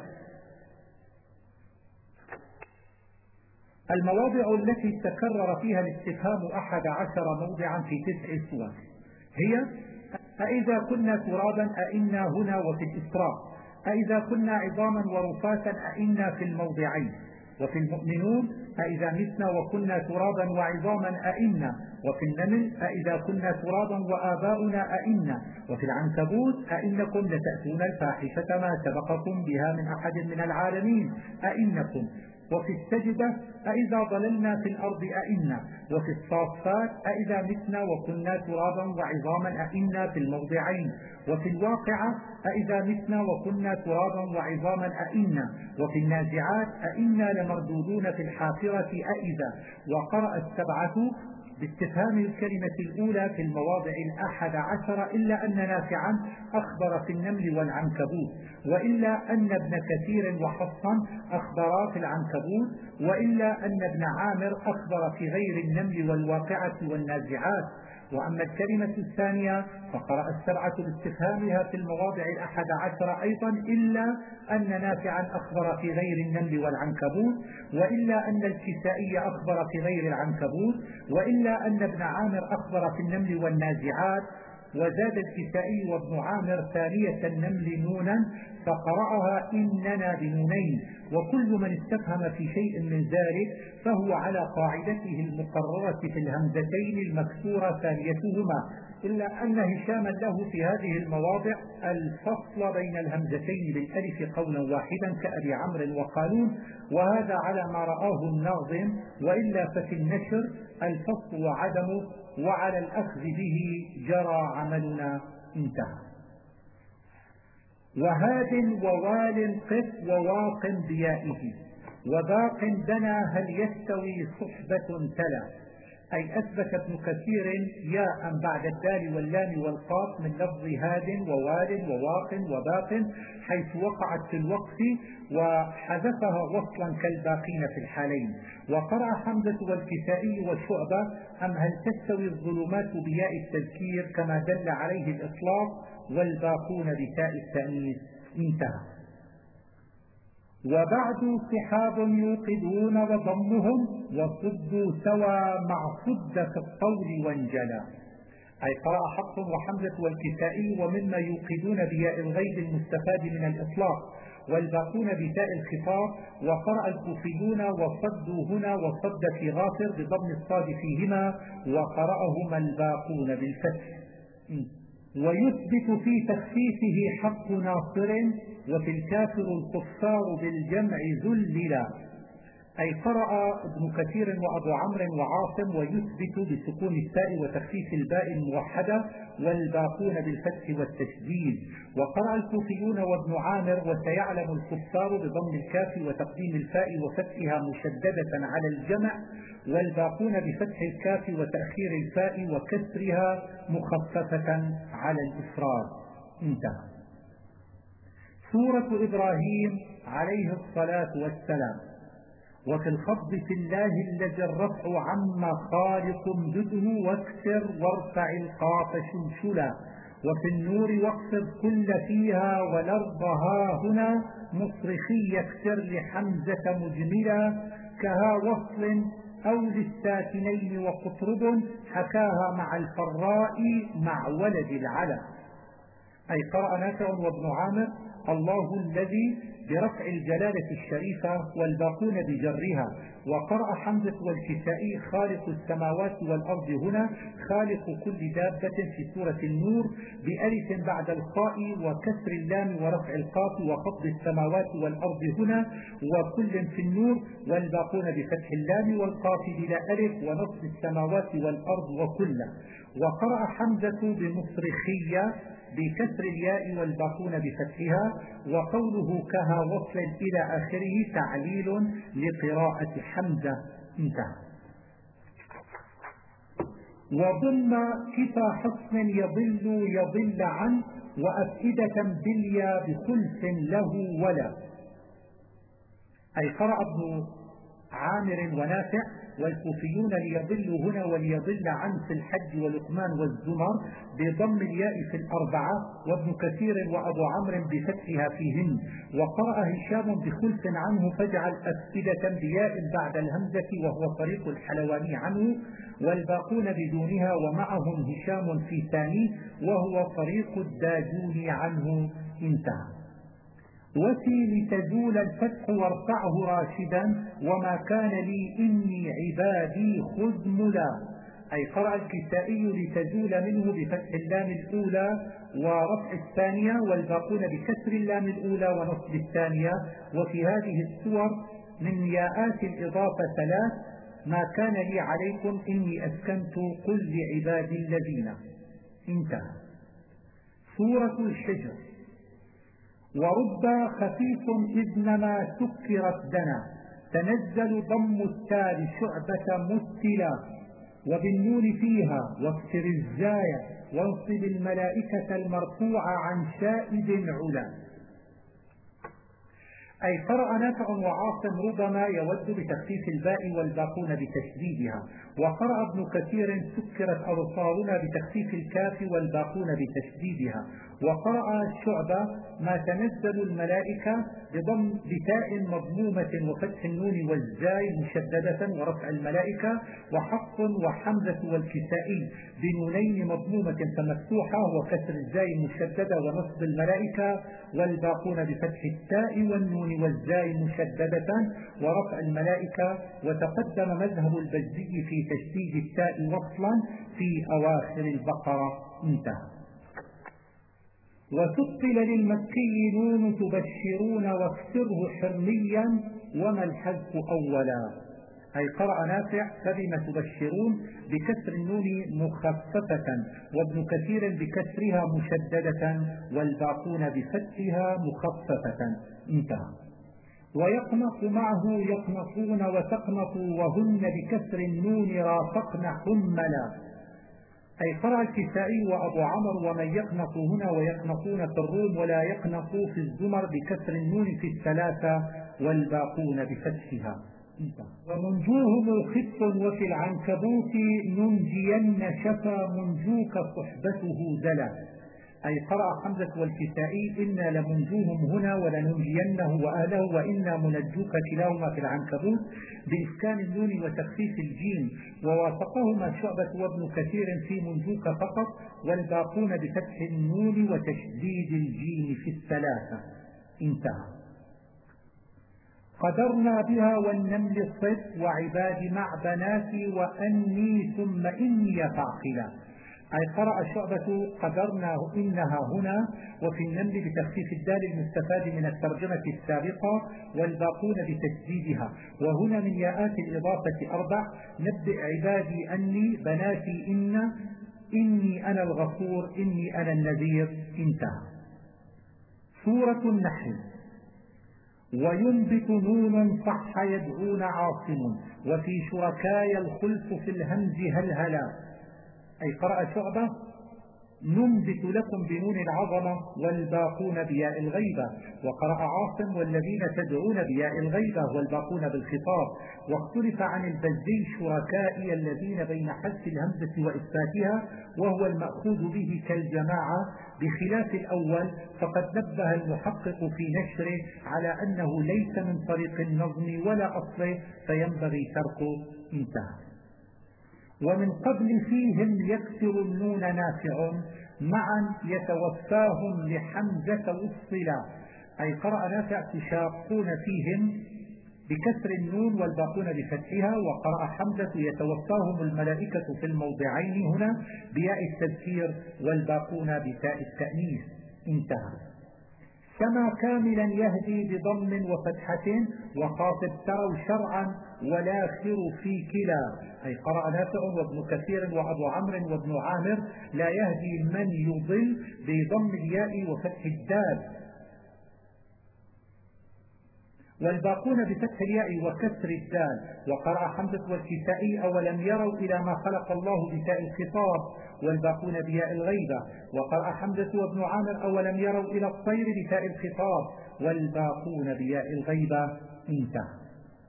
المواضع التي تكرر فيها الاستفهام أحد عشر موضعا في تسع سور هي: أإذا كنا ترابا أئنا هنا وفي الإسراء، أإذا كنا عظاما ورفاتا أئنا في الموضعين، وفي المؤمنون أإذا متنا وكنا ترابا وعظاما أئنا، وفي النمل أإذا كنا ترابا وآباؤنا أئنا، وفي العنكبوت أئنكم لتأتون الفاحشة ما سبقكم بها من أحد من العالمين أئنكم، وفي السجدة أإذا ضللنا في الأرض أئنا، وفي الصافات أإذا متنا وكنا ترابا وعظاما أئنا في الموضعين، وفي الواقعة أإذا متنا وكنا ترابا وعظاما أئنا، وفي النازعات أئنا لمردودون في الحافرة أإذا. وقرأ السبعة باستفهام الكلمة الأولى في المواضع الأحد عشر، إلا أن نافعا أخبر في النمل والعنكبوت، وإلا أن ابن كثير وحصا أخبرا في العنكبوت، وإلا أن ابن عامر أخبر في غير النمل والواقعة والنازعات. وأما الكلمة الثانية فقرأ السبعة باستفهامها في المواضع الأحد عشر أيضا، إلا أن نافعا أخبر في غير النمل والعنكبوت، وإلا أن الكسائي أخبر في غير العنكبوت، وإلا أن ابن عامر أخبر في النمل والنازعات. وزاد الكسائي وابن عامر ثانية النمل نونا فقرأها إننا بنونين، وكل من استفهم في شيء من ذلك فهو على قاعدته المقررة في الهمزتين المكسورة ثانيتهما، إلا أن هشاما له في هذه المواضع الفصل بين الهمزتين بالألف قولا واحدا كأبي عمرو وقالون، وهذا على ما رآه الناظم، وإلا ففي النشر الفصل وعدمه، وعلى الأخذ به جرى عملنا. انتهى. وهاد ووال قف وواق بيائه، وباق دنا هل يستوي صحبة تلا. أي أثبت ابن كثير ياء بعد الدال واللام والقاف من لفظ هاد ووال وواق وباق حيث وقعت في الوقف، وحذفها وصلا كالباقين في الحالين. وقرأ حمزة والكسائي والشعبة أم هل تستوي الظلمات بياء التذكير كما دل عليه الإطلاق، والباقون بتاء التأنيث. انتهى. وبعد سحاب يوقدون وضمهم وصدوا سوى مع صد في الطول وانجلى. أي قرأ حفص وحمزة والكسائي ومما يوقدون بياء الغيب المستفاد من الإطلاق، والباقون بتاء الخطاب. وقرأ الكوفيون وصدوا هنا وصد في غافر بضم الصاد فيهما، وقرأهما الباقون بالفتح. ويثبت في تخفيفه حق ناصر وفي الكافر الكفار بالجمع ذللا. أي قرأ ابن كثير وأبو عمرو وعاصم ويثبت بسكون التاء وتخفيف الباء الموحدة، والباقون بالفتح والتشديد. وقرأ الكوفيون وابن عامر وسيعلم الكفار بضم الكاف وتقديم الفاء وفتحها مشددة على الجمع، والباقون بفتح الكاف وتأخير الفاء وكسرها مخففة على الإفراد. انتهى. سورة إبراهيم عليه الصلاة والسلام. وفي الخفض في الله الذي الرفع عما خالق امدده واكسر وارفع القاف شلشلا. وفي النور واخفض كل فيها والأرض ها هنا مصرخي يكسر لحمزة مجملا كها وصل أو للساكنين وقطرب حكاها مع الفراء مع ولد العلا. أي قرأ نافع وابن عامر الله الذي برفع الجلالة الشريفة والباقون بجرها. وقرأ حمزة والكسائي خالق السماوات والأرض هنا خالق كل دابة في سورة النور بألف بعد الخاء وكسر اللام ورفع القاف وخفض السماوات والأرض هنا وكل في النور، والباقون بفتح اللام والقاف بلا ألف ونصب السماوات والأرض وكل. وقرأ حمزة بمصرخية بكسر الياء والباقون بفتحها. وقوله كها وصل إلى آخره تعليل لقراءة حمزة. انتهى. وضم كفى حصن يضل يضل عن وأفئدة بليا بخلف له ولا. أي قرأ ابن عامر ونافع والكوفيون ليضل هنا وليضل عن في الحج ولقمان والزمر بضم الياء في الأربعة، وابن كثير وأبو عمرو بفتحها فيهن. وقرأ هشام بخلف عنه فاجعل أفئدة بياء بعد الهمزة وهو طريق الحلواني عنه، والباقون بدونها ومعهم هشام في ثاني وهو طريق الداجون عنه. انتهى. وفي لتزول الفتح وارفعه راشدا وما كان لي إني عبادي خذ ملا. أي قرأ الكسائي لتزول منه بفتح اللام الأولى ورفع الثانية، والباقون بكسر اللام الأولى ونصب الثانية. وفي هذه السور من ياءات الإضافة ثلاث: ما كان لي عليكم إني أسكنت قل لعبادي الذين. انتهى. سورة الحجر. ورب خفيف إذنما سكرت دنا تنزل ضم التال شعبة مثلا وبالنون فيها واكسر الزايا وانصب الملائكة المرفوعة عن شائد علا. أي قرأ نافع وعاصم ربما يود بتخفيف الباء والباقون بتشديدها. وقرأ ابن كثير سكرت أبصارنا بتخفيف الكاف والباقون بتشديدها. وقرأ الشعبة ما تنزل الملائكة بضم بتاء مضمومة وفتح النون والزاي مشددة ورفع الملائكة. وحفص وحمزة والكسائي بنونين مضمومة فمفتوحة وكسر الزاي مشددة ونصب الملائكة، والباقون بفتح التاء والنون والزاي مشددة ورفع الملائكة. وتقدم مذهب البزي في تشديد التاء وصلا في أواخر البقرة. انتهى. وثقل للمكي نون تبشرون واكسره حرميا وما الحذف أولا. أي قرأ نافع فبما تبشرون بكسر النون مخففة، وابن كثير بكسرها مشددة، والباقون بفتحها مخففة. انتهى. ويقنط معه يقنطون وتقنطوا وهن بكسر النون رافقن حملا. أي قرأ الكسائي وأبو عمرو ومن يقنط هنا ويقنطون في الروم ولا يقنطوا في الزمر بكسر النون في الثلاثة والباقون بفتحها. ومنجوهم خف وفي العنكبوت ننجين شفا منجوك صحبته دلا. أي قرأ حمزة والكسائي إنا لمنجوهم هنا ولننجينه وأهله وإنا منجوك كلاهما في العنكبوت بإسكان النون وتخفيف الجيم، ووافقهما شعبة وابن كثير في منجوك فقط والباقون بفتح النون وتشديد الجيم في الثلاثة. انتهى. قدرنا بها والنمل الصد وعباد مع بناتي وأني ثم إني فاعقلا. أي قرأ شعبة قدرنا إنها هنا وفي النمل بتخفيف الدال المستفاد من الترجمة السابقة والباقون بتسديدها. وهنا من ياءات الإضافة أربع: نبئ عبادي أني، بناتي إن، إني أنا الغفور، إني أنا النذير. انتهى. سورة النحل. وينبت نون صح يدعون عاصم وفي شركاي الخلف في الهمز هلهلا. أي قرأ شعبة ننبت لكم بنون العظمة والباقون بياء الغيبة، وقرأ عاصم والذين تدعون بياء الغيبة والباقون بالخطاب. واختلف عن البزي شركائي الذين بين حذف الهمزة وإثباتها وهو المأخوذ به كالجماعة، بخلاف الأول فقد نبه المحقق في نشره على أنه ليس من طريق النظم ولا أصله فينبغي تركه. انتهى. ومن قبل فيهم يكسر النون نافع معا يتوفاهم لحمزة وصلا. أي قرأ نافع تشاقون فيهم بكسر النون والباقون بفتحها، وقرأ حمزة يتوفاهم الملائكة في الموضعين هنا بياء التذكير والباقون بتاء التأنيث. انتهى. كما كاملا يهدي بضم وفتحة وخاطب تروا شرعا والآخر في كلا. أي قرأ نافع وابن كثير وأبو عمرو وابن عامر لا يهدي من يضل بضم الياء وفتح الدال، والباقون بفتح الياء وكسر الدال. وقرأ حمزة والكسائي أولم يروا إلى ما خلق الله بتاء الخطاب والباقون بياء الغيبة. وقرأ حمزة وابن عامر أولم يروا إلى الطير بتاء الخطاب والباقون بياء الغيبة. انتهى.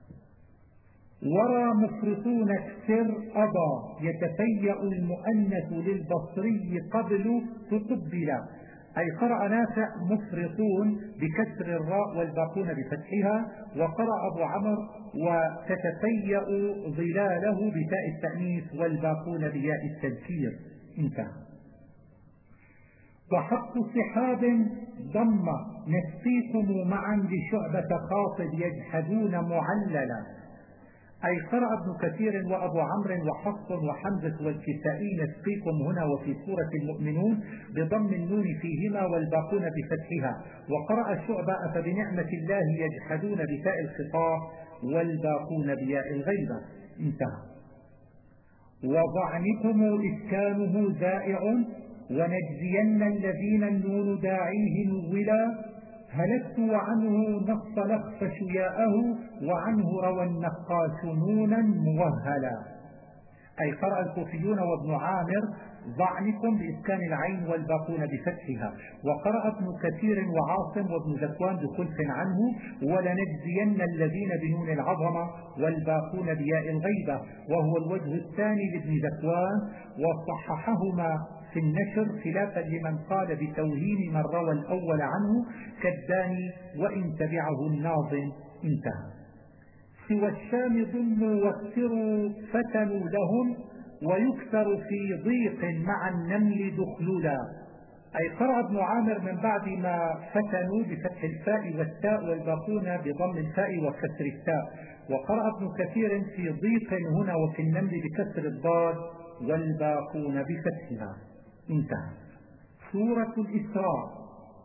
ورى مفرطون كسر أضى يتفيأ المؤنث للبصري قبل تقبلا. أي قرأ نافع مفرطون بكسر الراء والباقون بفتحها، وقرأ أبو عمرو وتتفيأ ظلاله بتاء التأنيث والباقون بياء التذكير. انتهى. وحق سحاب ضم نسقيكم معا لشعبة خاطب يجحدون معللا. أي قرأ ابن كثير وأبو عمرو وحفص وحمزة والكسائي نسقيكم هنا وفي سورة المؤمنون بضم النون فيهما والباقون بفتحها. وقرأ شعبة أفبنعمة الله يجحدون بتاء الخطاب والباقون بياء الغيبة. انتهى. وضعنكم إسكانه زائع ونجزين الذين النون داعيه نولا هلكت وعنه نص لخف شياءه وعنه روى النقاش نونا موهلا. أي قرأ الكوفيون وابن عامر ضعنكم بإسكان العين والباقون بفتحها. وقرأ ابن كثير وعاصم وابن ذكوان بخلف عنه ولنجزين الذين بنون العظمة والباقون بياء الغيبة، وهو الوجه الثاني لابن ذكوان، وصححهما في النشر خلافا لمن قال بتوهين من روى الأول عنه كالداني وإن تبعه الناظم. انتهى. سوى الشام ضموا واكسروا فتنوا لهم ويكثر في ضيق مع النمل دخلولا. أي قرأ ابن عامر من بعد ما فتنوا بفتح الفاء والتاء والباقون بضم الفاء وكسر التاء. وقرأ ابن كثير في ضيق هنا وفي النمل بكسر الضاد والباقون بفتحها. انتهى. سورة الإسراء.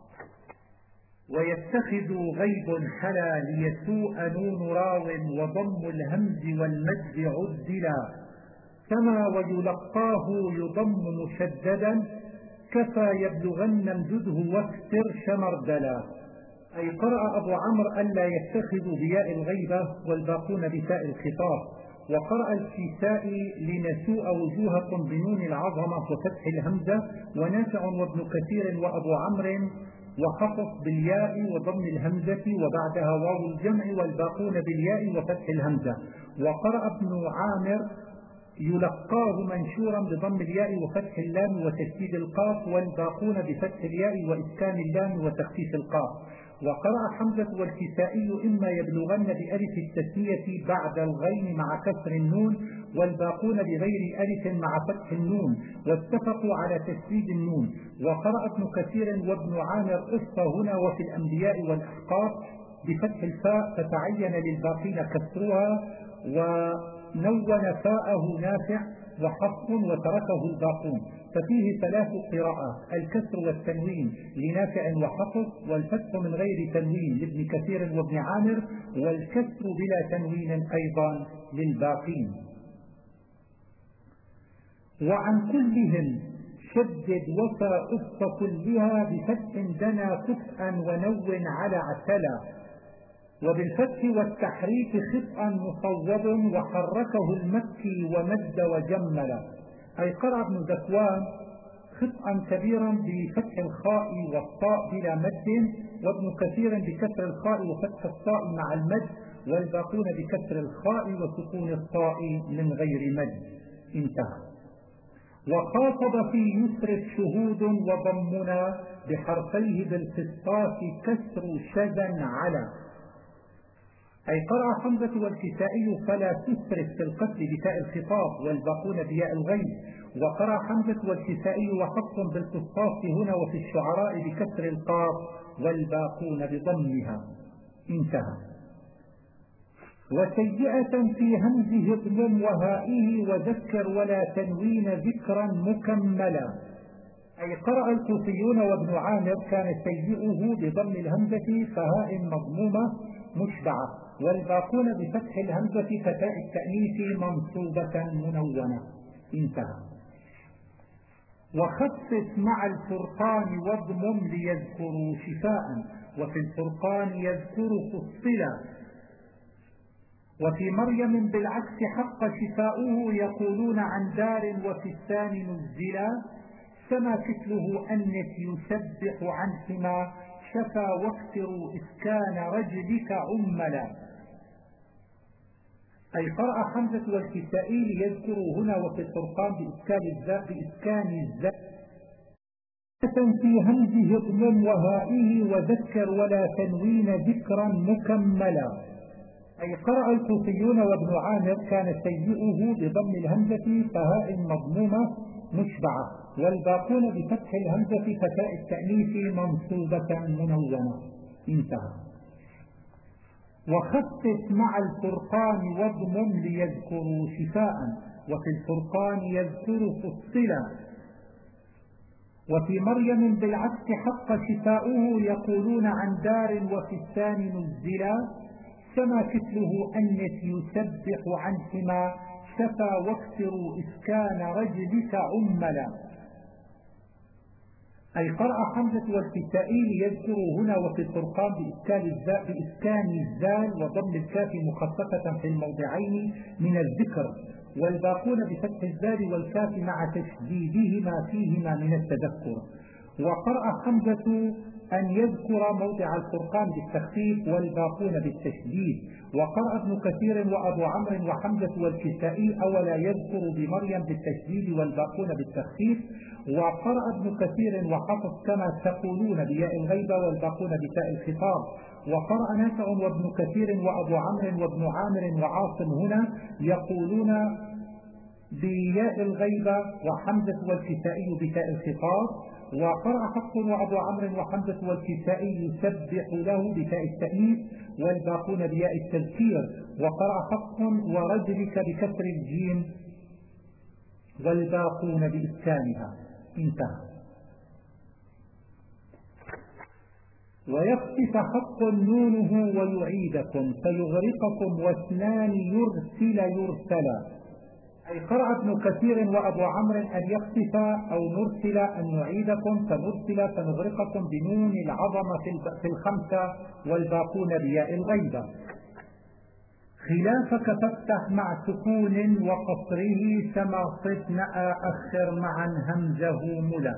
ويتخذوا غيب حلا ليسوء نون راو وضم الهمز والمد عدلا كما ويلقاه يضم مشددا كفى يبلغن امدده واكسر شمردلا. أي قرأ أبو عمرو ألا يتخذوا بياء الغيبة والباقون بتاء الخطاب. وقرأ الكسائي لنسوء وجوهكم بنون العظمة وفتح الهمزة، ونافع وابن كثير وأبو عمرو وحفص بالياء وضم الهمزة وبعدها واو الجمع والباقون بالياء وفتح الهمزة. وقرأ ابن عامر يلقاه منشورا بضم الياء وفتح اللام وتشديد القاف، والباقون بفتح الياء وإسكان اللام وتخفيف القاف. وقرأ حمزة والكسائي إما يبلغن بألف التثنية بعد الغين مع كسر النون، والباقون بغير ألف مع فتح النون، واتفقوا على تشديد النون. وقرأ ابن كثير وابن عامر قصة هنا وفي الأنبياء والأحقاف بفتح الفاء، فتعين للباقين كسرها، ونون فاءه نافع وحفص وتركه الباقون. ففيه ثلاث قراءات: الكسر والتنوين لنافع وحفص، والفتح من غير تنوين لابن كثير وابن عامر، والكسر بلا تنوين أيضا للباقين. وعن كلهم شدد وفى أف كلها بفتح دنا كفءا ونون على عسلا، وبالفتح والتحريك خطأ مصوب وحركه المكي ومد وجمل. أي قرأ ابن ذكوان خطأ كبيرا بفتح الخاء والطاء بلا مد، وابن كثير بكسر الخاء وفتح الطاء مع المد، والباقون بكسر الخاء وسكون الطاء من غير مد. انتهى. وخاطب في يسر شهود وضمنا بحرفيه بالقسطاس كسر شذا على. أي قرأ حمزة والكسائي فلا تسرف في القتل بتاء الخطاب والباقون بياء الغين. وقرأ حمزة والكسائي وحفص بالقسطاس هنا وفي الشعراء بكسر القاف والباقون بضمها. انتهى. وسيئة في همزه اضمم وهائه وذكر ولا تنوين ذكرا مكملا. أي قرأ الكوفيون وابن عامر كان سيئه بضم الهمزة فهاء مضمومة مشبعة، والباقون بفتح الهمزة فتاء التأنيث منصوبة منونة. انتهى. وخفف مع الفرقان واضمم ليذكروا شفاء، وفي الفرقان يذكر فصلا. وفي مريم بالعكس حق شفاؤه يقولون عن دار وفي الثاني نزلا، سما كتله أنت يسبح عن حما شفا واكسروا إسكان رجلك عملا. أي قرأ حمزة والكسائي ليذكروا هنا وفي الفرقان بإسكان الزاء بإسكان الزاء في همزه اضمم وهائه وذكر ولا تنوين ذكرا مكملا. أي قرأ الكوفيون وابن عامر كان سيئه بضم الهمزة فهاء مضمومة مشبعة، والباقون بفتح الهمزة فتاء التأنيث منصوبة منونة. انتهى. وخفف مع الفرقان واضمم ليذكروا شفاء، وفي الفرقان يذكر فصلا. وفي مريم بالعكس حق شفاؤه يقولون عن دار وفي الثاني نزلا، سما كتله أنت يسبح عن حما شفا واكسروا إسكان رجلك عملا. أي قرأ حمزة والكسائي ليذكروا هنا وفي الفرقان بإسكان الزاء بإسكان الزال وضم الكاف مخففة في الموضعين من الذكر، والباقون بفتح الزال والكاف مع تشديدهما فيهما من التذكر. وقرأ حمزة أن يذكر موضع الفرقان بالتخفيف والباقون بالتشديد. وقرأ ابن كثير وأبو عمرو وحمزة والكسائي أولا يذكر بمريم بالتشديد والباقون بالتخفيف. وقرأ ابن كثير وحفص كما تقولون بياء الغيبة والباقون بتاء الخطاب. وقرأ نافع وابن كثير وأبو عمرو وابن عامر وعاصم هنا يقولون بياء الغيبة وحمزة والكسائي بتاء الخطاب. وقرأ حفص وأبو عمرو وحمزة والكسائي يسبح له بتاء التأنيث والباقون بياء التذكير. وقرأ حفص ورجلك بكسر الجيم والباقون بإسكانها. انتهى. ويخفف حق نونه ويعيدكم فيغرقكم واثنان يرسل يرسلا. أي قرأ ابن كثير وأبو عمرو أن يخسف أو نرسل أن نعيدكم فنرسل فنغرقكم بنون العظمة في الخمسة والباقون بياء الغيبة. خلافك فافتح مع سكون وقصره سما صف نأى أخر معا همزه ملا.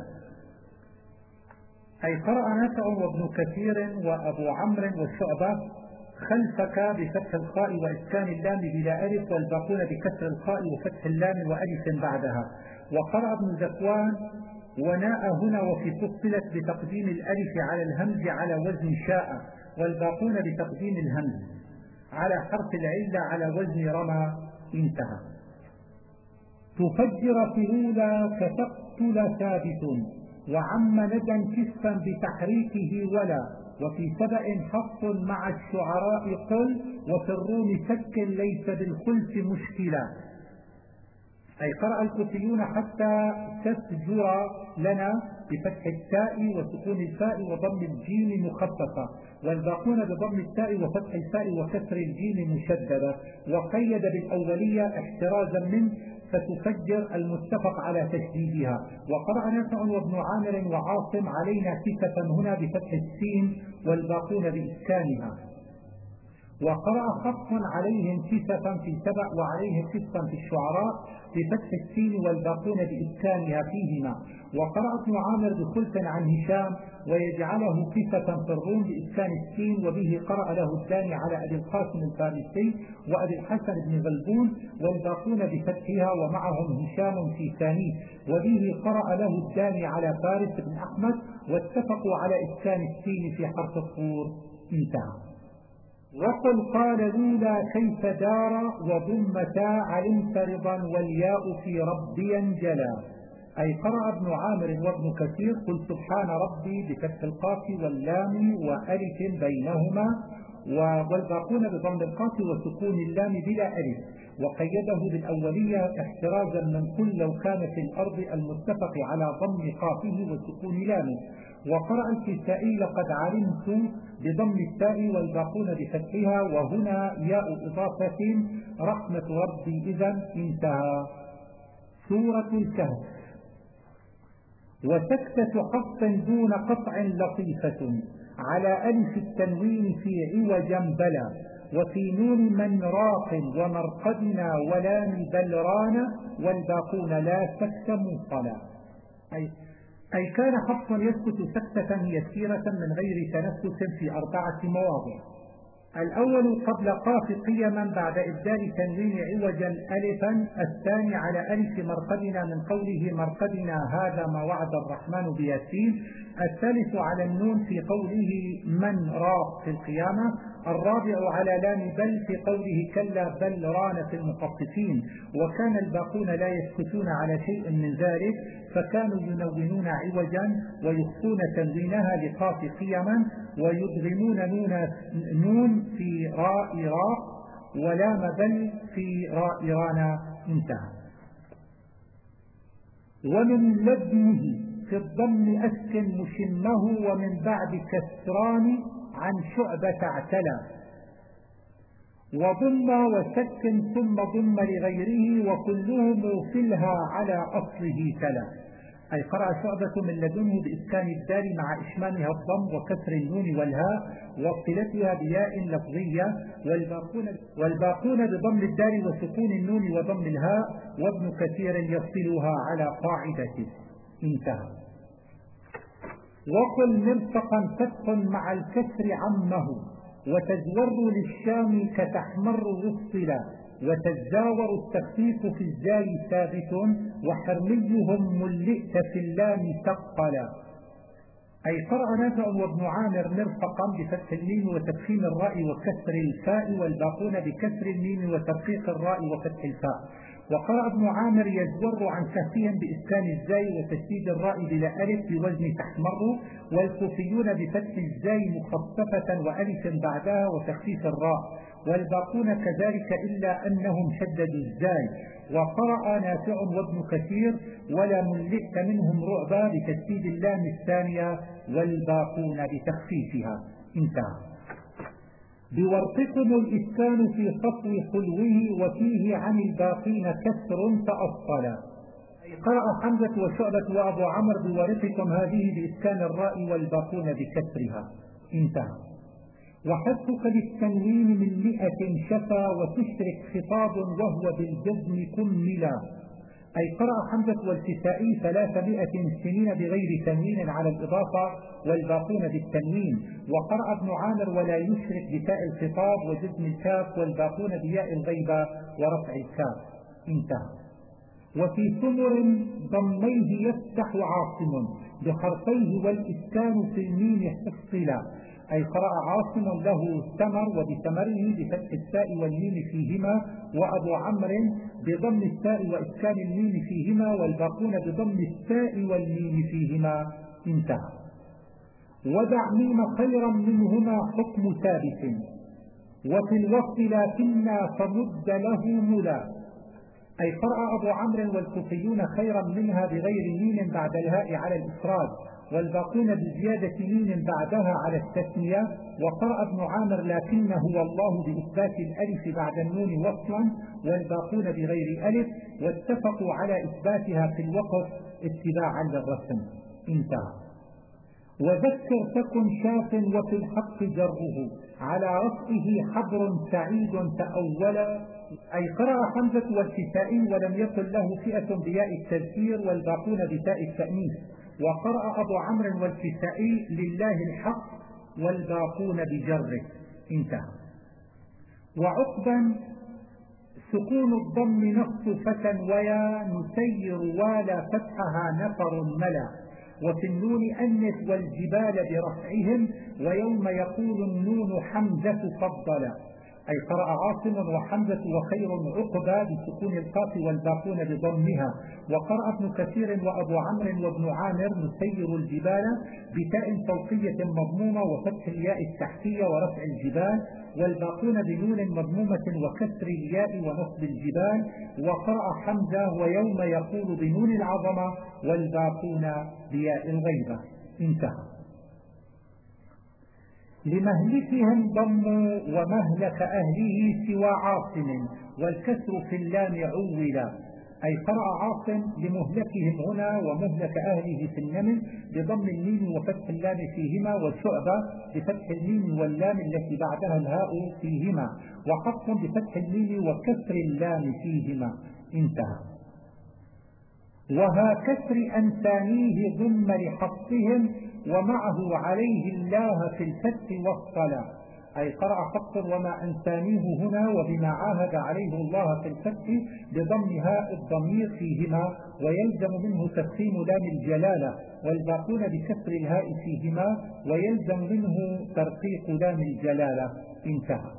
أي قرأ نافع وابن كثير وأبو عمرو والشعبة خلفك بفتح الخاء وإسكان اللام بلا ألف والباقون بكسر الخاء وفتح اللام وألف بعدها. وقرأ ابن ذكوان وناء هنا وفي فصلت بتقديم الألف على الهمز على وزن شاء والباقون بتقديم الهمز على حرف العلة على وزن رمى. انتهى. تفجر في الأولى كتقتل ثابت وعم نجا كسفا بتحريكه ولا وفي سبأ حق مع الشعراء قل وفي الروم سك ليس بالخلف مشكلا. أي قرأ الكوفيون حتى تسجر لنا بفتح التاء وسكون الفاء وضم الجيم مخففة والباقون بضم التاء وفتح الفاء وكسر الجيم مشددة وقيد بالأولية احترازا منه فتفجر المتفق على تشديدها. وقرأ نافع وابن عامر وعاصم علينا كسفا هنا بفتح السين والباقون بإسكانها. وقرأ خط عليهم كسفا في سبع وعليهم كسفا في الشعراء بفتح السين والباقون بإسكانها فيهما. وقرأ ابن عامر بخلف عن هشام ويجعله كسفا في الروم بإسكان السين وبه قرأ له الثاني على أبي القاسم الفارسي وأبي الحسن بن غلبون والباقون بفتحها ومعهم هشام في ثانيه وبه قرأ له الثاني على فارس بن أحمد واتفقوا على إسكان السين في حرف الطور. انتهى. وقل قال لولا كيف دار وضمتا علمت رضا والياء في ربي انجلا. أي قرأ ابن عامر وابن كثير قل سبحان ربي بفتح القاف واللام وألف بينهما والباقون بضم القاف وسكون اللام بلا ألف وقيده بالأولية احترازا من كل لو كان في الأرض المتفق على ضم قافه وسكون لامه. وقرأ الكسائي لقد علمت بضم التاء والباقون بفتحها وهنا ياء إضافة رحمة ربي إذا. انتهى. سورة الكهف. وسكتة حق دون قطع لطيفة على ألف التنوين في عوجا بلا وفي نون من راق ومرقدنا ولام بلران والباقون لا سكت موصلا. أي أي كان حفص يسكت سكتة يسيرة من غير تنفس في أربعة مواضع. الأول قبل قاف قيما بعد إبدال تنوين عوجا ألفا. الثاني على ألف مرقدنا من قوله مرقدنا هذا ما وعد الرحمن بياسين. الثالث على النون في قوله من راق في القيامة. الرابع على لام بل في قوله كلا بل ران في المطففين. وكان الباقون لا يسكتون على شيء من ذلك فكانوا ينونون عوجا ويخفون تنوينها لقاف قيما ويدغمون نون, نون في راء راء ولام بل في راء رانا. انتهى. ومن لبنه في الضم أسكن مشمه ومن بعد كسران عن شعبة اعتلى وضم وسكن ثم ضم لغيره وكلهم فلها على أصله تلا. أي قرأ شعبة من لدنه بإسكان الدال مع إشمامها الضم وكسر النون والهاء وصلتها بياء لفظية والباقون, والباقون بضم الدال وسكون النون وضم الهاء وابن كثير يصلها على قاعدته. انتهى. وقل مرفقا فتح مع الكسر عمه وتزور للشام كتحمر وصلا وتزاور التخفيف في الزاي ثابت وحرميهم ملئت في اللام ثقلا. أي قرأ نافع وابن عامر مرفقا بفتح الميم وتفخيم الراء وكسر الفاء والباقون بكسر الميم وترقيق الراء وفتح الفاء. وقرأ ابن عامر يزور عن كهفهم بإسكان الزاي وتشديد الراء بلا ألف بوزن تحمر والكوفيون بفتح الزاي مخففة وألف بعدها وتخفيف الراء والباقون كذلك إلا أنهم شددوا الزاي. وقرأ نافع وابن كثير ولا ملئت منهم رعبا بتشديد اللام الثانية والباقون بتخفيفها. انتهى. بورقكم الإسكان في صفو خلوه وفيه عن الباقين كسر تأصلا. أي قرأ حمزة وشعبة وأبو عمرو بورقكم هذه بإسكان الراء والباقون بكسرها. انتهى. وحذفك بالتنوين من مئة شفا وتشرك خطاب وهو بالجزم كملا. أي قرأ حمزة والكسائي ثلاثمائة سنين بغير تنوين على الإضافة والباقون بالتنوين. وقرأ ابن عامر ولا يشرك بتاء الخطاب وجزم الكاف والباقون بياء الغيبة ورفع الكاف. انتهى. وفي ثمر ضميه يفتح عاصم بحرفيه والإسكان في الميم حصلا. أي قرأ عاصم له ثمر وبثمره بفتح التاء والميم فيهما، وأبو عمرو بضم التاء وإسكان الميم فيهما، والباقون بضم التاء والميم فيهما. انتهى. ودع ميم خيرا منهما حكم ثابت وفي الوصف لكنا فمد له ملا. أي قرأ أبو عمرو والكوفيون خيرا منها بغير ميم بعد الهاء على الإفراد، والباقون بزيادة ميم بعدها على التثنية. وقرأ ابن عامر لكنه والله بإثبات الألف بعد النون وصلا، والباقون بغير ألف، واتفقوا على إثباتها في الوقف اتباعا للرسم. انتهى. وذكر تكن شاف وفي الحق جره على رفعه حبر سعيد تأولا. أي قرأ حمزة والكسائي ولم يكن له فئة بياء التذكير والباقون بتاء التأنيث. وقرأ أبو عمرو والكسائي لله الحق والباقون بجره. انتهى. وعقبا سكون الضم نص فتى ويا نسير والا فتحها نفر ملا. وفي النون أنث والجبال برفعهم ويوم يقول النون حمزة فضلا. أي قرأ عاصم وحمزة وخير عقبى بسكون القاف والباقون بضمها. وقرأ ابن كثير وأبو عمرو وابن عامر نسير الجبال بتاء فوقية مضمومة وفتح الياء التحتية ورفع الجبال، والباقون بنون مضمومة وكسر الياء ونصب الجبال. وقرأ حمزة ويوم يقول بنون العظمة والباقون بياء الغيبة. انتهى. لمهلكهم ضموا ومهلك أهله سوى عاصم والكسر في اللام عولا. أي قرأ عاصم لمهلكهم هنا ومهلك أهله في النمل بضم الميم وفتح اللام فيهما، والشعبة بفتح الميم واللام التي بعدها الهاء فيهما، وحفص بفتح الميم وكسر اللام فيهما. انتهى. وها كسر أنثانيه ضم لحفصهم ومعه عليه الله في الفتح والصلاة. أي قرأ حفص وما أنثانيه هنا وبما عاهد عليه الله في الفتح بضم هاء الضمير فيهما، ويلزم منه تفخيم لام الجلالة، والباقون بكسر الهاء فيهما، ويلزم منه ترقيق لام الجلالة. انتهى.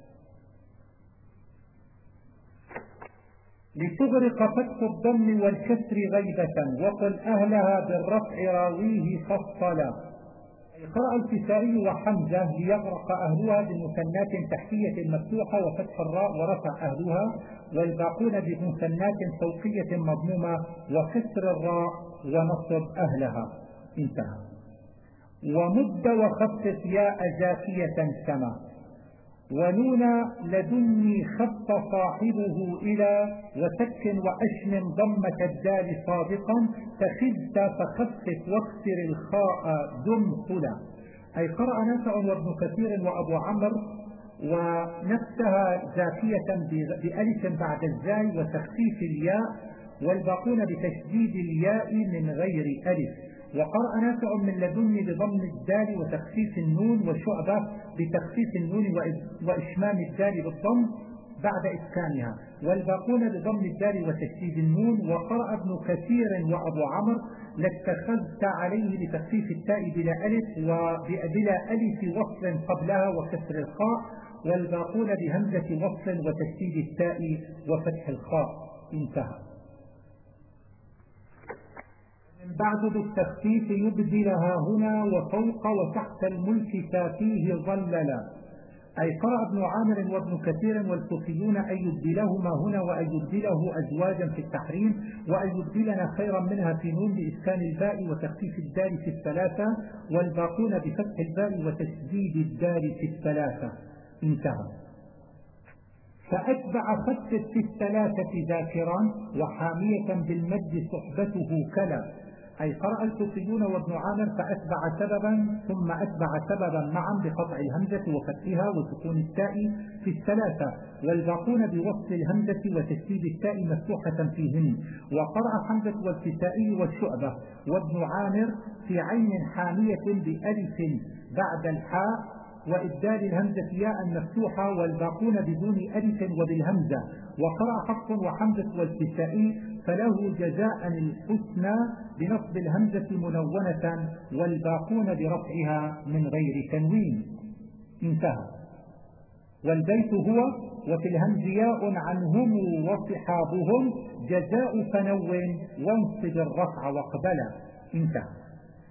لتغرق فتح الضم والكسر غيبة وقل أهلها بالرفع راويه فصلا. قرأ الكسائي وحمزة ليغرق أهلها بالمثنات تحتية مفتوحة وفتح الراء ورفع أهلها، والباقون بمثنات فوقية مضمومة وكسر الراء ونصب أهلها. انتهى. ومد وخفف ياء زاكية سما ونون لدني خف صاحبه إلى وسكن وأشمم ضمة الدال صادقا فخذت فخفف واكسر الخاء دم خلا. أي قرأ نافع وابن كثير وأبو عمرو ونفسها زاكية بألف بعد الزاي وتخفيف الياء، والباقون بتشديد الياء من غير ألف. وقرأ نافع من لدني بضم الدال وتخفيف النون، وشعبة بتخفيف النون وإشمام الدال بالضم بعد إسكانها، والباقون بضم الدال وتشديد النون. وقرأ ابن كثير وأبو عمرو لاتخذت عليه بتخفيف التاء بلا ألف وبلا ألف وصل قبلها وكسر الخاء، والباقون بهمزة وصل وتشديد التاء وفتح الخاء. انتهى. من بعد بالتخفيف يبدلها هنا وفوق وتحت الملك فيه ظللا. أي قرأ ابن عامر وابن كثير والكوفيون أن يبدلهما هنا وأن يبدله أزواجا في التحريم، وأن يبدلنا خيرا منها في نون بإسكان الباء وتخفيف الدال في الثلاثة، والباقون بفتح الباء وتشديد الدال في الثلاثة. انتهى. فأتبع خفف في الثلاثة ذاكرا وحامية بالمد صحبته كلا، أي قرأ الكوفيون وابن عامر فأتبع سببا ثم أتبع سببا معا بقطع الهمزة وفتحها وسكون التاء في الثلاثة، والباقون بوصل الهمزة وتشديد التاء مفتوحة فيهن. وقرأ حمزة والكسائي والشعبة وابن عامر في عين حامية بألف بعد الحاء وإبدال الهمزة ياء مفتوحة، والباقون بدون ألف وبالهمزة. وقرأ حفص وحمزة والكسائي فله جزاء الحسنى بنصب الهمزة منونة والباقون برفعها من غير تنوين. انتهى. والبيت هو وفي الهمز ياء عنهم وصحابهم جزاء فنو وانصب الرفع واقبلا. انتهى.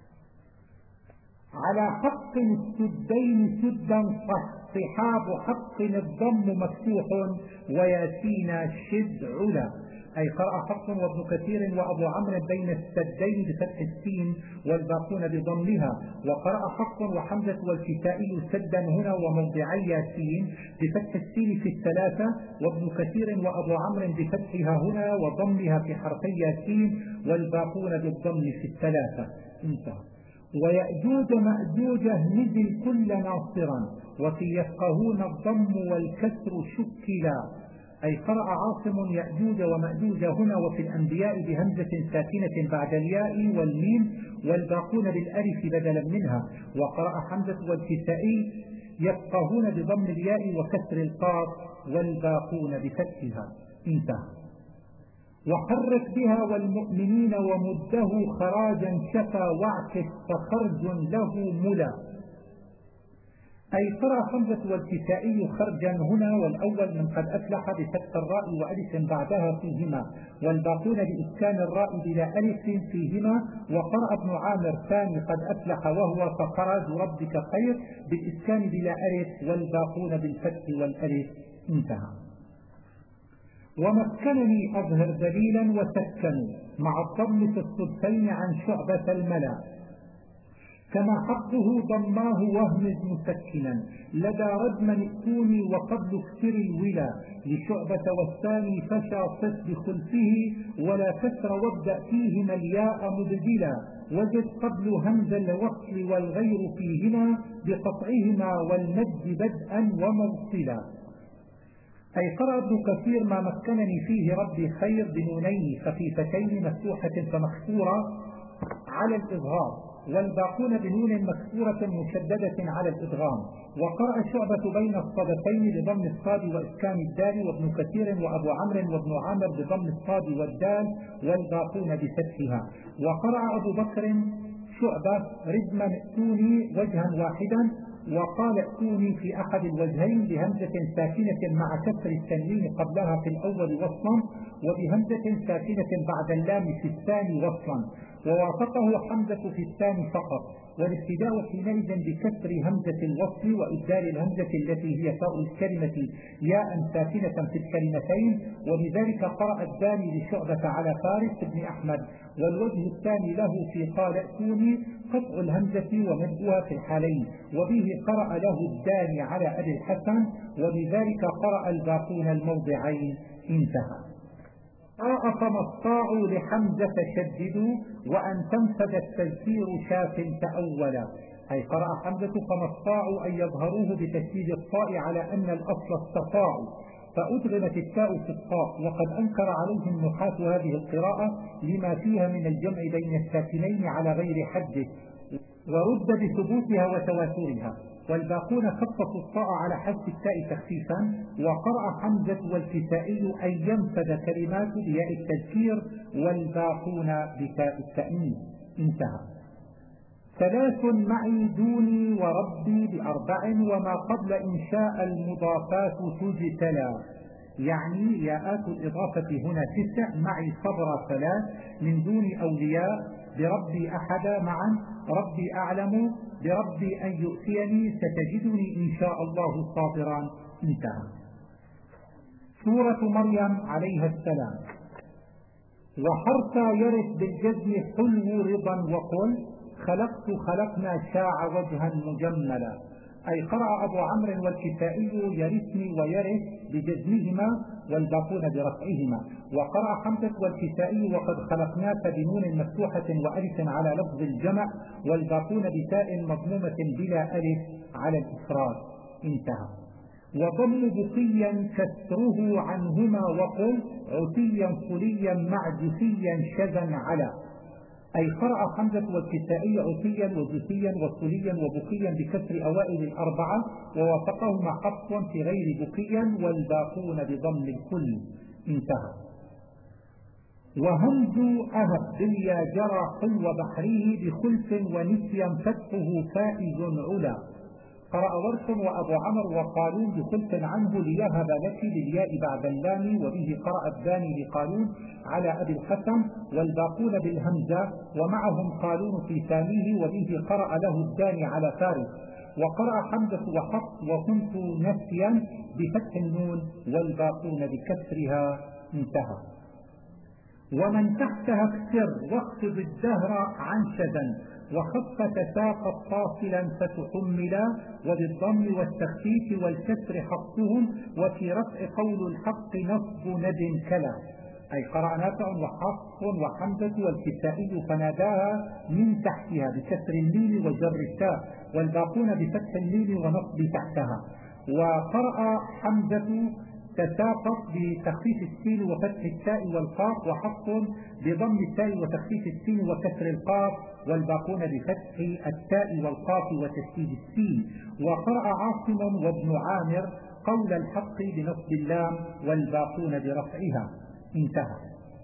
على حق السدين سدا صح صحاب حق الضم مفتوح وياسين شد علا، أي قرأ حفص وابن كثير وأبو عمرو بين السدين بفتح السين والباقون بضمها. وقرأ حفص وحمزة والكسائي سدا هنا وموضعي ياسين بفتح السين في الثلاثة، وابن كثير وأبو عمرو بفتحها هنا وضمها في حرفي ياسين والباقون بالضم في الثلاثة. انتهى. ويأجوج مأجوج نزل كل ناصرا وفي يفقهون الضم والكسر شكلا، أي قرأ عاصم يأجوج ومأجوج هنا وفي الأنبياء بهمزة ساكنة بعد الياء والميم والباقون بالألف بدلا منها. وقرأ حمزة والكسائي يفقهون بضم الياء وكسر القاف والباقون بفتحها. انتهى. وحرك بها والمؤمنين ومده خراجا شفا واعكس فخرج له ملا، أي قرأ حمزة والكسائي خرجا هنا والأول من قد أفلح بفتح الراء وألف بعدها فيهما، والباقون بإسكان الراء بلا ألف فيهما. وقرأ ابن عامر ثاني قد أفلح وهو فخرج ربك خير بالإسكان بلا ألف والباقون بالفتح والألف. انتهى. ومكنني أظهر دليلا وسكنوا مع الضم في الصدفين عن شعبة الملا، كما حقه ضماه وهمز مسكنا لدى ردما ائتوني وقبل اكسر الولا لشعبة والثاني فشى صف بخلفه ولا كسر وابدأ فيهما الياء مبدلا وجد قبل همز الوصل والغير فيهما بقطعهما والمد بدءا وموصلا، أي قرأ ابن كثير ما مكنني فيه ربي خير بنونين خفيفتين مفتوحة فمكسورة على الإظهار، والباقون بنون مكسورة مشددة على الإدغام. وقرأ شعبة بين الصدفين بضم الصاد وإسكان الدال وابن كثير وأبو عمرو وابن عامر بضم الصاد والدال والباقون بفتحها. وقرأ أبو بكر شعبة ردما ائتوني وجها واحدا وقال ائتوني في أحد الوجهين بهمزة ساكنة مع كسر التنوين قبلها في الأول وصلا وبهمزة ساكنة بعد اللام في الثاني وصلا، ووافقه حمزة في الثاني فقط، والابتداء حينئذ بكسر همزة الوصل وإبدال الهمزة التي هي تاء الكلمة ياء ساكنة في الكلمتين، ولذلك قرأ الثاني لشعبة على فارس بن أحمد، والوجه الثاني له في قال ائتوني قطع الهمزة ومدها في الحالين، وبه قرأ له الثاني على أبي الحسن، ولذلك قرأ الباقون الموضعين. انتهى. قرأ فما استطاعوا لحمزة شددوا وأن تنفذ التذكير شاف تأولا، أي قرأ حمزة فما استطاعوا أن يظهروه بتشديد الطاء على أن الأصل استطاعوا فأدغمت التاء في الطاء، وقد أنكر عليهم نحاة هذه القراءة لما فيها من الجمع بين الساكنين على غير حده ورد بثبوتها وتواترها، والباقون خففوا الطاء على حذف التاء تخفيفا. وقرأ حمزة والكسائي أن ينفذ كلمات بياء التذكير والباقون بتاء التأنيث. انتهى. ثلاث معي دوني وربي بأربع وما قبل إنشاء المضافات تجتلى، يعني ياءات الإضافة هنا تسع معي صبر ثلاث من دون أولياء بربي أحد معا ربي أعلم بربي أن يؤتيني ستجدني إن شاء الله صابرا. انتهى. سورة مريم عليها السلام. وحرف يرث بالجزم حلو رضا وقل خلقت خلقنا شاع وجها مجملا، أي قرأ أبو عمرو والكسائي يرثني ويرث بجزمهما والباقون برفعهما. وقرأ حمزة والكسائي وقد خلقناك بنون مفتوحة وألف على لفظ الجمع والباقون بتاء مضمومة بلا ألف على الإفراد. انتهى. وضم بقيا كسره عنهما وقل عتيا صليا معجسيا شذا على. أي قرأ حمزة والكسائي عتيا وجثيا وصليا وبقيا بكسر أوائل الأربعة ووافقهما حفص في غير بقيا والباقون بضم الكل. انتهى. وهمز أهب باليا جرى حلو بحره بخلف ونسيا فتحه فائز علا. قرأ ورش وأبو عمرو وقالون بخلف عنه ليهب لك بالياء بعد اللام وبه قرأ الثاني لقالون على أبي الحسن والباقون بالهمزة ومعهم قالون في ثانيه وبه قرأ له الثاني على فارس. وقرأ حمزة وحفص وكنت نسيا بفتح النون والباقون بكسرها. انتهى. ومن تحتها اكسر واخفض الدهر عنشدا وخف تساقط فاصلا فتحملا وبالضم والتخفيف والكسر حقهم وفي رفع قول الحق نصب ند كلا. أي قرأ نافع وحفص وحمزة والكسائي فناداها من تحتها بكسر الميم وجر التاء والباقون بفتح الميم ونصب تحتها. وقرأ حمزة تساقط بتخفيف السين وفتح التاء والقاف وحفص بضم التاء وتخفيف السين وكسر القاف والباقون بفتح التاء والقاف وتشديد السين. وقرأ عاصم وابن عامر قول الحق بنصب اللام والباقون برفعها. انتهى.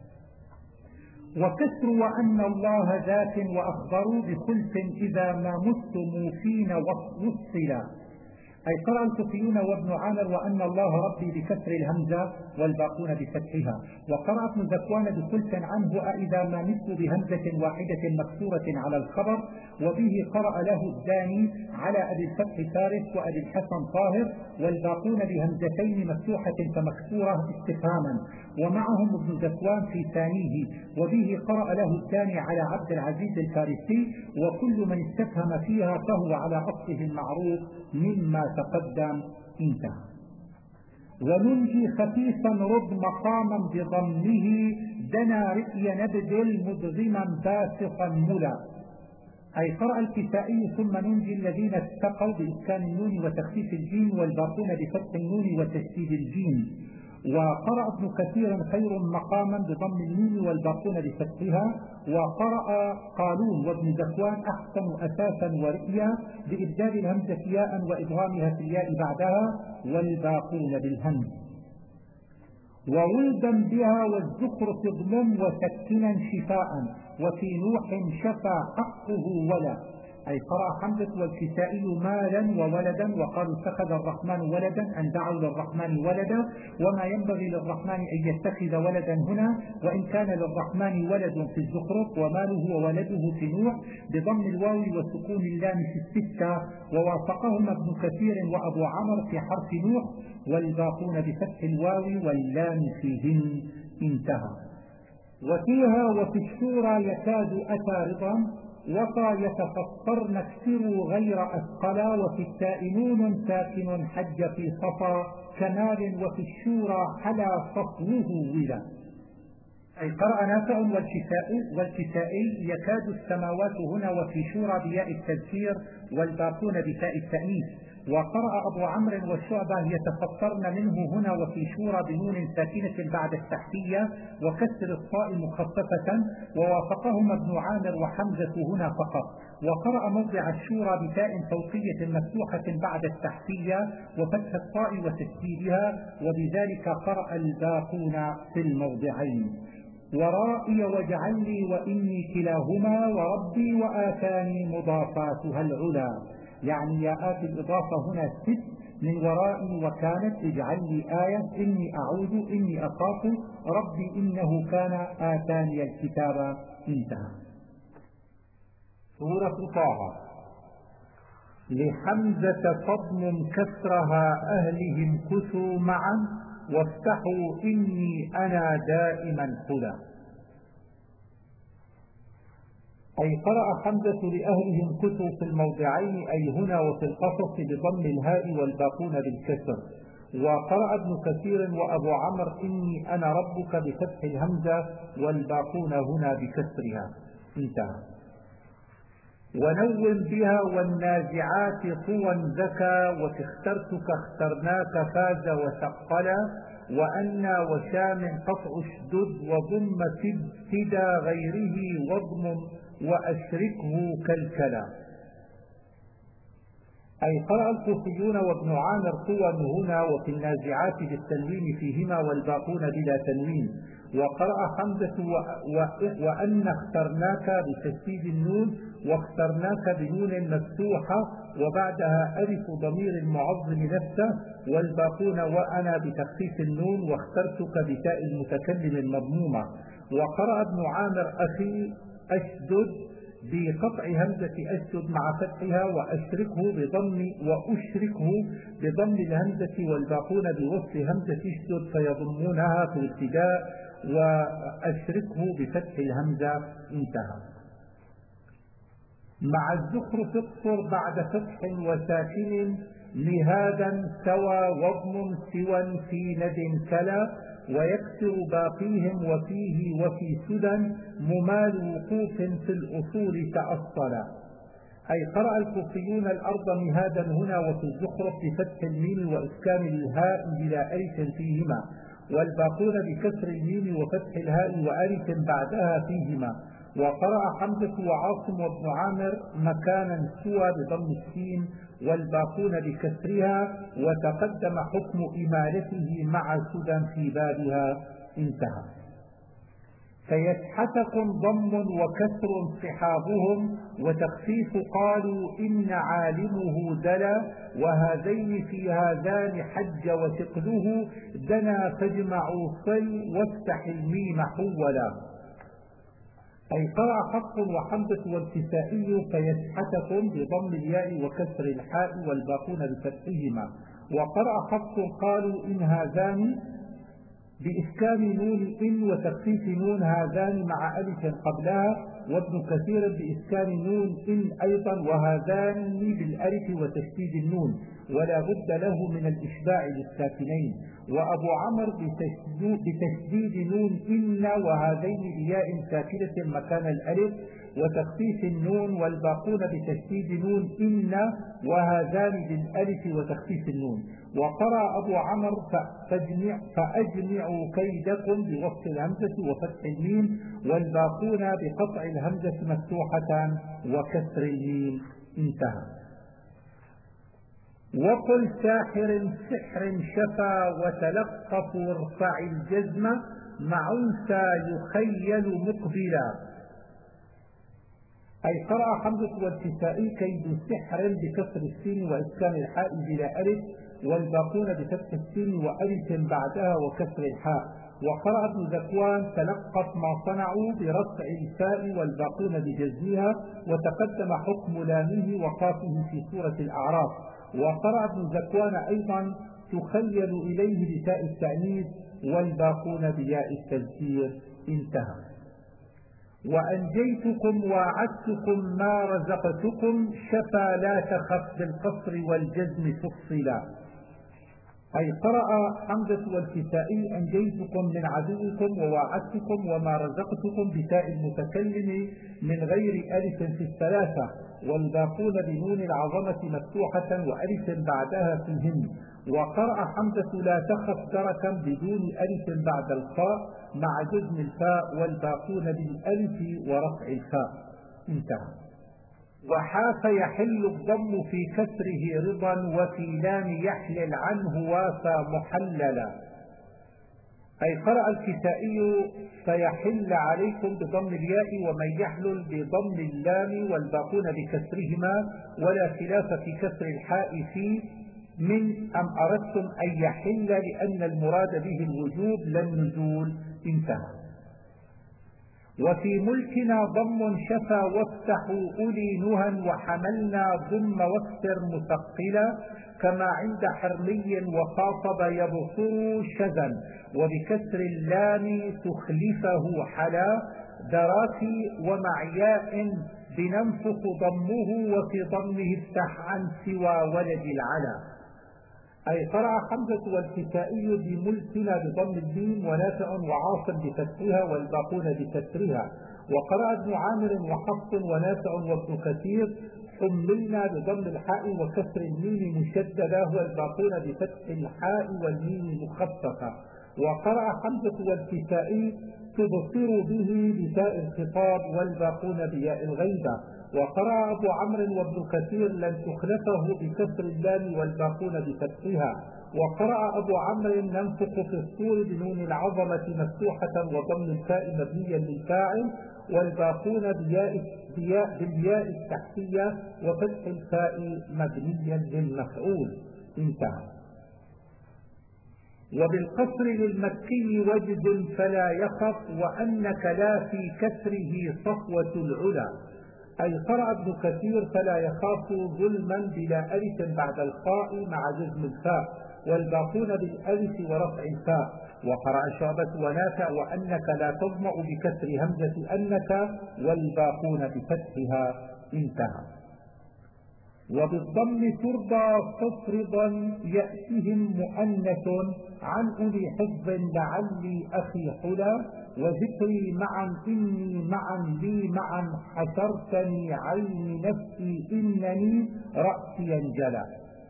وكسر وأن الله ذات وأخبروا بخلف إذا ما مت موفين وصلا. أي قرأ الكوفيون وابن عامر وأن الله ربي بكسر الهمزة والباقون بفتحها. وقرأ ابن ذكوان بخلف عنه أئذا ما مثل بهمزة واحدة مكسورة على الخبر وبه قرأ له الداني على أبي الفتح فارس وأبي الحسن طاهر والباقون بهمزتين مفتوحة فمكسورة استفهاما ومعهم ابن ذكوان في ثانيه وبه قرأ له الثاني على عبد العزيز الفارسي وكل من استفهم فيها فهو على أصله المعروف مما تقدم. انتهى. وننجي خفيفا رد مقاما بضمه دنا رئي نبذل مدغما باسقا ملا. أي قرأ الكسائي ثم ننجي الذين اتقوا بإسكان النون وتخفيف الجيم والباقون بفتح النون وتشديد الجيم. وقرأ ابن كثير خير مقاما بضم الميم والباقون بفتحها. وقرأ قالون وابن ذكوان أحسن أساسا ورئيا بإبدال الهمزة ياء وإدغامها في الياء بعدها والباقون بالهمز. وولدا بها والزخر تضمم وسكنا شفاء وفي نوح شفى حقه ولا. أي قرأ حمزة والكسائي مالا وولدا وقالوا اتخذ الرحمن ولدا أن دعوا للرحمن ولدا وما ينبغي للرحمن أن يتخذ ولدا هنا وإن كان للرحمن ولد في الزخرف وماله وولده في نوح بضم الواو وسكون اللام في الستة. ووافقهما ابن كثير وأبو عمرو في حرف نوح والباقون بفتح الواو واللام فيهن. انتهى. وفيها وفي الشورى يكاد أتى رضا وطى يتفطرن اكسروا غير أثقلا وفي التائنون ساكن حج في صفا كمال وفي الشورى حلا صفوه ولا. أي قرأ نافع والكسائي يكاد السماوات هنا وفي شورى بياء التذكير والباقون بتاء التأنيث. وقرأ أبو عمرو والشعبة يتفطرن منه هنا وفي شورى بنون ساكنة بعد التحتية وكسر الصاء مخففة ووافقهما ابن عامر وحمزة هنا فقط. وقرأ موضع الشورى بتاء فوقية مفتوحة بعد التحتية وفتح الصاء وتسديدها وبذلك قرأ الباقون في الموضعين. ورائي واجعل لي وإني كلاهما وربي وآتاني مضافاتها العلا. يعني ياءات الإضافة هنا ست من ورائي وكانت اجعل لي آية إني أعوذ إني أخاف ربي إنه كان آتاني الكتاب. انتهى. سورة طه. لحمزة فضم كسرها أهلهم كثوا معا وافتحوا إني أنا دائما خلا. أي قرأ حمزة لأهلهم كثوا في الموضعين أي هنا وفي القصص بضم الهاء والباقون بالكسر. وقرأ ابن كثير وأبو عمرو إني أنا ربك بفتح الهمزة والباقون هنا بكسرها. انتهى. ونون بها والنازعات طوى زكا وتخترتك اخترناك فاز وثقلا وأنا وشام قطع اشدد وضم فدا غيره واضم وأشركه كالكلا. أي قرأ الكوفيون وابن عامر طوى هنا وفي النازعات بالتنوين فيهما والباقون بلا تنوين. وقرأ حمزة و... و... وأن اخترناك بتشديد النون واخترناك بنون مفتوحة وبعدها ألف ضمير المعظم نفسه والباقون وأنا بتخفيف النون واخترتك بتاء المتكلم المضمومة. وقرأ ابن عامر أخي أشدد بقطع همزة أشدد مع فتحها وأشركه بضم وأشركه بضم الهمزة والباقون بوصل همزة أشدد فيضمونها في الابتداء وأشركه بفتح الهمزة. انتهى. مع الزخرف اقصر بعد فتح وساكن لهذا سوى وضم سوى في ند كلا ويكسر باقيهم وفيه وفي سدى ممال وقوف في الأصول تأصلا. أي قرأ الكوفيون الأرض مهادا هنا وفي الزخرف بفتح الميم وإسكان الهاء بلا ألف فيهما والباقون بكسر الميم وفتح الهاء وألف بعدها فيهما. وقرأ حمزة وعاصم وابن عامر مكانا سوى بضم السين والباقون بكسرها وتقدم حكم إمالته مع سدى في بابها. انتهى. فيسحتكم ضم وكسر صحابهم وتخفيف قالوا إن عالمه دلا وهذين في هذان حج وثقله دنا فاجمعوا صل وافتح الميم حولا. أي قرأ حفص وحمزة والكسائي فيسحتكم بضم الياء وكسر الحاء والباقون بفتحهما. وقرأ حفص قالوا إن هذان بإسكان نون إن وتخفيف نون هذان مع ألف قبلها وابن كثير بإسكان نون إن أيضا وهذان بالألف وتشديد النون ولا بد له من الإشباع للساكنين. وأبو عمرو بتشديد نون إن وهذين بياء ساكنة مكان الألف وتخفيف النون والباقون بتشديد نون إن وهذان بالألف وتخفيف النون. وقرأ أبو عمرو فأجمع فأجمعوا كيدكم بوصف الهمزة وفتح الميم والباقون بقطع الهمزة مفتوحة وكسر الميم. انتهى. وقل ساحر سحر شفا وتلقف ارفع الجزم مع أنثى يخيل مقبلا. أي قرأ حمزة والكسائي كيد سحر بكسر السين وإسكان الحاء بلا ألف والباقون بفتح السين وألف بعدها وكسر الحاء. وقرأ ابن ذكوان تلقف ما صنعوا برفع الفاء والباقون بجزمها وتقدم حكم لامه وقافه في سورة الأعراف. وقرأ ابن ذكوان أيضا تخيل إليه بتاء التأنيث والباقون بياء التذكير. انتهى. وأنجيتكم وعدتكم ما رزقتكم شفا لا تخف بالقصر والجزم فصلا. أي قرأ حمزة والكسائي أنجيتكم من عدوكم وواعدتكم وما رزقتكم بتاء المتكلم من غير ألف في الثلاثة والباقون بنون العظمة مفتوحة وألف بعدها فيهن. وقرأ حمزة لا تخف دركا بدون ألف بعد الخاء مع جزم الفاء والباقون بالألف ورفع الفاء. انتهى. وحاف يحل الضم في كسره رضا وفي لام يحلل عنه وافى محللا. أي قرأ الكسائي فيحل عليكم بضم الياء ومن يحلل بضم اللام والباقون بكسرهما ولا خلاف في كسر الحاء في من أم أردتم أن يحل لأن المراد به الوجوب لا النزول. انتهى. وفي ملكنا ضم شفا وافتحوا أولي نهى وحملنا ضم واكسر مثقلا كما عند حرمي وخاطب يبصر شذا وبكسر اللام تخلفه حلا دراسي ومع ياء بننفخ ضمه وفي ضمه افتح عن سوى ولد العلا. أي قرأ حمزة والكسائي بملسنا بضم الميم ونافع وعاصم بفتحها والباقون بكسرها. وقرأ ابن عامر وحفص ونافع وابن كثير حملنا بضم الحاء وكسر الميم مشددة والباقون بفتح الحاء والميم مخففة. وقرأ حمزة والكسائي تبصر به بتاء الخطاب والباقون بياء الغيبة. وقرأ أبو عمرو وابن كثير لن تخلفه بكسر اللام والباقون بفتحها. وقرأ أبو عمرو ننفخ في الصور بنون العظمة مفتوحة وضم الفاء مبنيا للفاعل والباقون بياء بياء بالياء التحتية وفتح الفاء مبنيا للمفعول. انتهى. وبالقصر للمكي وجد فلا يخف وأنك لا في كسره صفوة العلا. أي قرأ ابن كثير فلا يخاف ظلما بلا ألف بعد الخاء مع جزم الفاء والباقون بالألف ورفع الفاء. وقرأ شعبة ونافع وأنك لا تظمأ بكسر همزة أنك والباقون بفتحها. انتهى. وبالضم ترضى تفرضا يأتهم مؤنث عن أولي حفظ لعلي أخي حلا وذكري معا إني معا لي معا حسرتني عين نفسي إنني رأسي انجلى.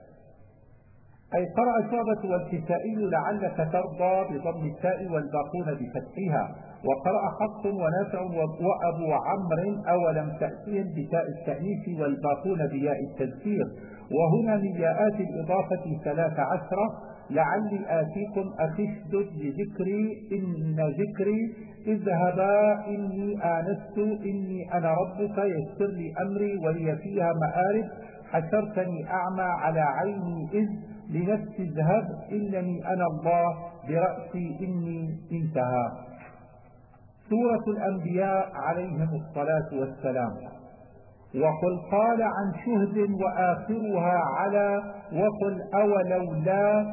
أي قرأ شعبة والكسائي لعلك ترضى بضم التاء والباقون بفتحها. وقرأ حفص ونافع وأبو عمرو أولم تأتهم بتاء التأنيث والباقون بياء التذكير. وهنا من ياءات الإضافة ثلاث عشرة لعلي آتيكم أخشدد لذكري إن ذكري اذهبا إني آنست إني أنا ربك يسر لي أمري ولي فيها مآرب حشرتني أعمى على عيني إذ لنفسي اذهب إنني أنا الله برأسي إني. انتهى. سورة الأنبياء عليهم الصلاة والسلام. وقل قال عن شهد وآخرها على وقل أولو لا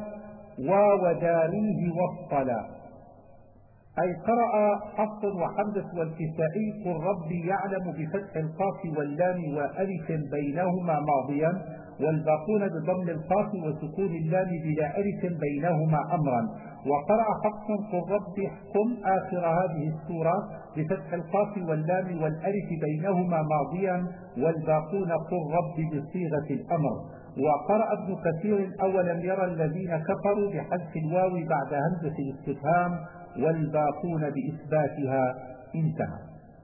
ووداريه والصلاة. أي قرأ حفص وحمزة والكسائي قل ربي يعلم بفتح القاف واللام وألف بينهما ماضيا والباقون بضم القاف وسكون اللام بلا ألف بينهما أمرا. وقرأ حفص قل ربي احكم آخر هذه السورة بفتح القاف واللام والألف بينهما ماضيا والباقون قل ربي بصيغة الأمر. وقرأ ابن كثير أولم يرى الذين كفروا بحذف الواو بعد همزة الاستفهام والباقون بإثباتها. انتهى.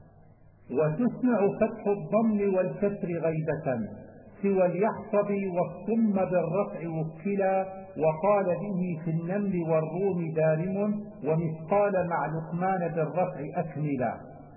وتسمع فتح الضم والكسر غيبة سوى اليحصب والصم بالرفع وكلا وقال به في النمل والروم دارم ومثقال مع لقمان بالرفع أكملا.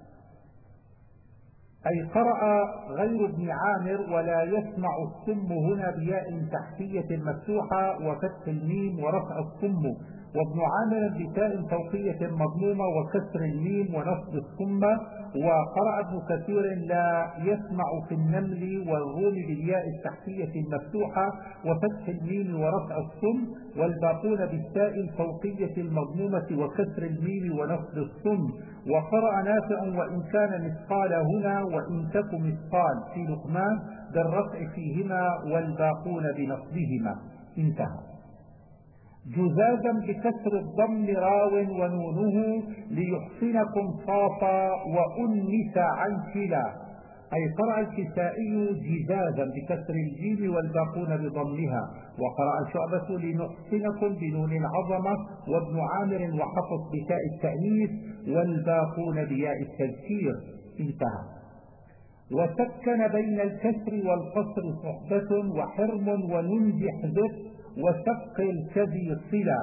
أي قرأ غير ابن عامر ولا يسمع الصم هنا بياء تحتية مفتوحة وفتح الميم ورفع الصم. وابن عامر بتاء فوقية مضمومة وكسر الميم ونصب الصم. وقرأ ابن كثير لا يسمع في النمل والروم بالياء التحتية المفتوحة وفتح الميم ورفع الصم والباقون بالتاء الفوقية المضمومة وكسر الميم ونصب الصم. وقرأ نافع وإن كان مثقال هنا وإن تك مثقال في لقمان بالرفع فيهما والباقون بنصبهما. انتهى. جزازا بكسر الضم راو ونونه ليحسنكم صافا وأنس عن كلا. أي قرأ الكسائي جزازا بكسر الجيم والباقون بضمها. وقرأ شعبة لنحسنكم بنون العظمة وابن عامر وحفص بتاء التأنيث والباقون بياء التذكير. انتهى. وسكن بين الكسر والقصر صحبة وحرم وننجح ذك وسق الكذي صلا.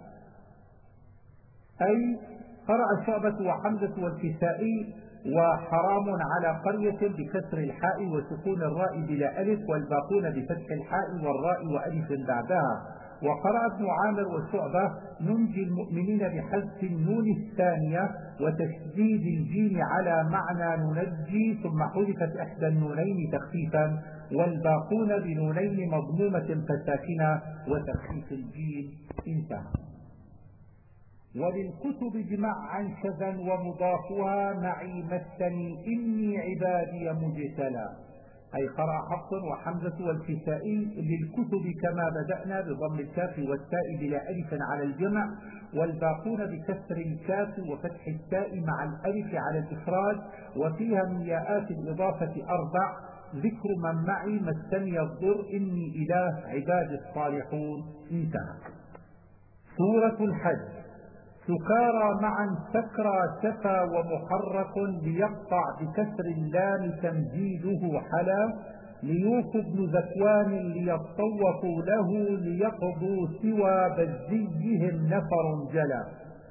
أي قرأ شعبة وحمزة والكسائي وحرام على قرية بكسر الحاء وسكون الراء بلا ألف والباقون بفتح الحاء والراء وألف بعدها. وقرأ ابن عامر وشعبة ننجي المؤمنين بحذف النون الثانية وتشديد الجيم على معنى ننجي ثم حذفت إحدى النونين تخفيفا والباقون بنونين مضمومة فساكنة وتخفيف الجيم. انتهى. وللكتب اجمع عن شذا ومضافها معي مسني إني عبادي مجتلى. أي قرأ حفص وحمزة والكسائي للكتب كما بدأنا بضم الكاف والتاء بلا ألف على الجمع، والباقون بكسر الكاف وفتح التاء مع الألف على الإفراد، وفيها من ياءات الإضافة أربع: ذكر من معي مسني الضر إني إله عباد الصالحون. انتهى. سورة الحج. سكارى معا سكرى سفى ومحرك ليقطع بكسر اللام تمجيده حلا، ليوف بن ذكوان ليطوفوا له ليقضوا سوى بزيهم نفر جلا.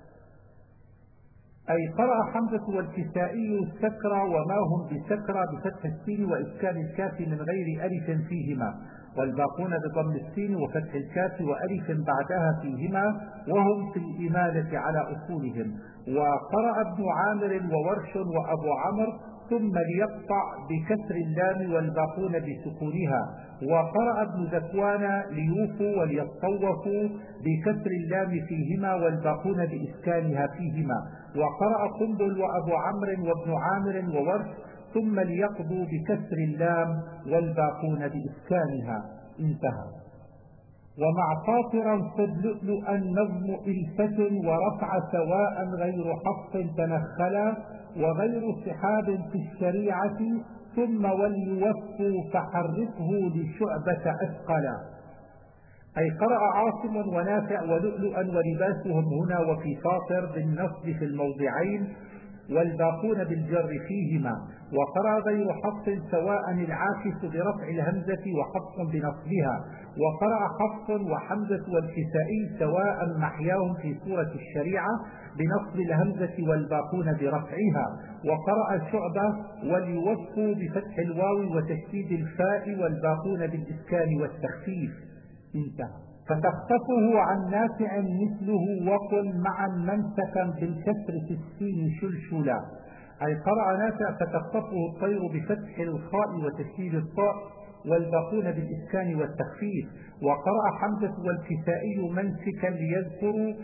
أي قرأ حمزة والكسائي سكرى وما هم بسكرى بفتح السين وإسكان الكاف من غير ألف فيهما، والباقون بضم السين وفتح الكاف وألف بعدها فيهما، وهم في الإمالة على أصولهم. وقرأ ابن عامر وورش وأبو عمرو ثم ليقطع بكسر اللام والباقون بسكونها. وقرأ ابن ذكوان ليوفوا وليطوفوا بكسر اللام فيهما والباقون بإسكانها فيهما. وقرأ قنبل وأبو عمرو وابن عامر وورش ثم ليقضوا بكسر اللام والباقون بإسكانها. انتهى. ومع فاطرا صد لؤلؤا نظم إلفة ورفع سواء غير حفص تنخلا، وغير سحاب في الشريعة ثم وليوفوا فحركه لشعبة أثقلا. أي قرأ عاصم ونافع ولؤلؤا ولباسهم هنا وفي فاطر بالنصب في الموضعين والباقون بالجر فيهما. وقرأ غير حفص سواء العاكس برفع الهمزة وحفص بنصبها. وقرأ حفص وحمزة والكسائي سواء محياهم في سورة الشريعة بنصب الهمزة والباقون برفعها. وقرأ شعبة وليوفوا بفتح الواو وتشديد الفاء والباقون بالإسكان والتخفيف. انتهى. فتخطفه عن نافع مثله وقل معا منسكا بالكسر في السين شلشلا. أي قرأ نافع فتخطفه الطير بفتح الخاء وتشديد الطاء والباقون بالإسكان والتخفيف. وقرأ حمزة والكسائي منسكا ليذكروا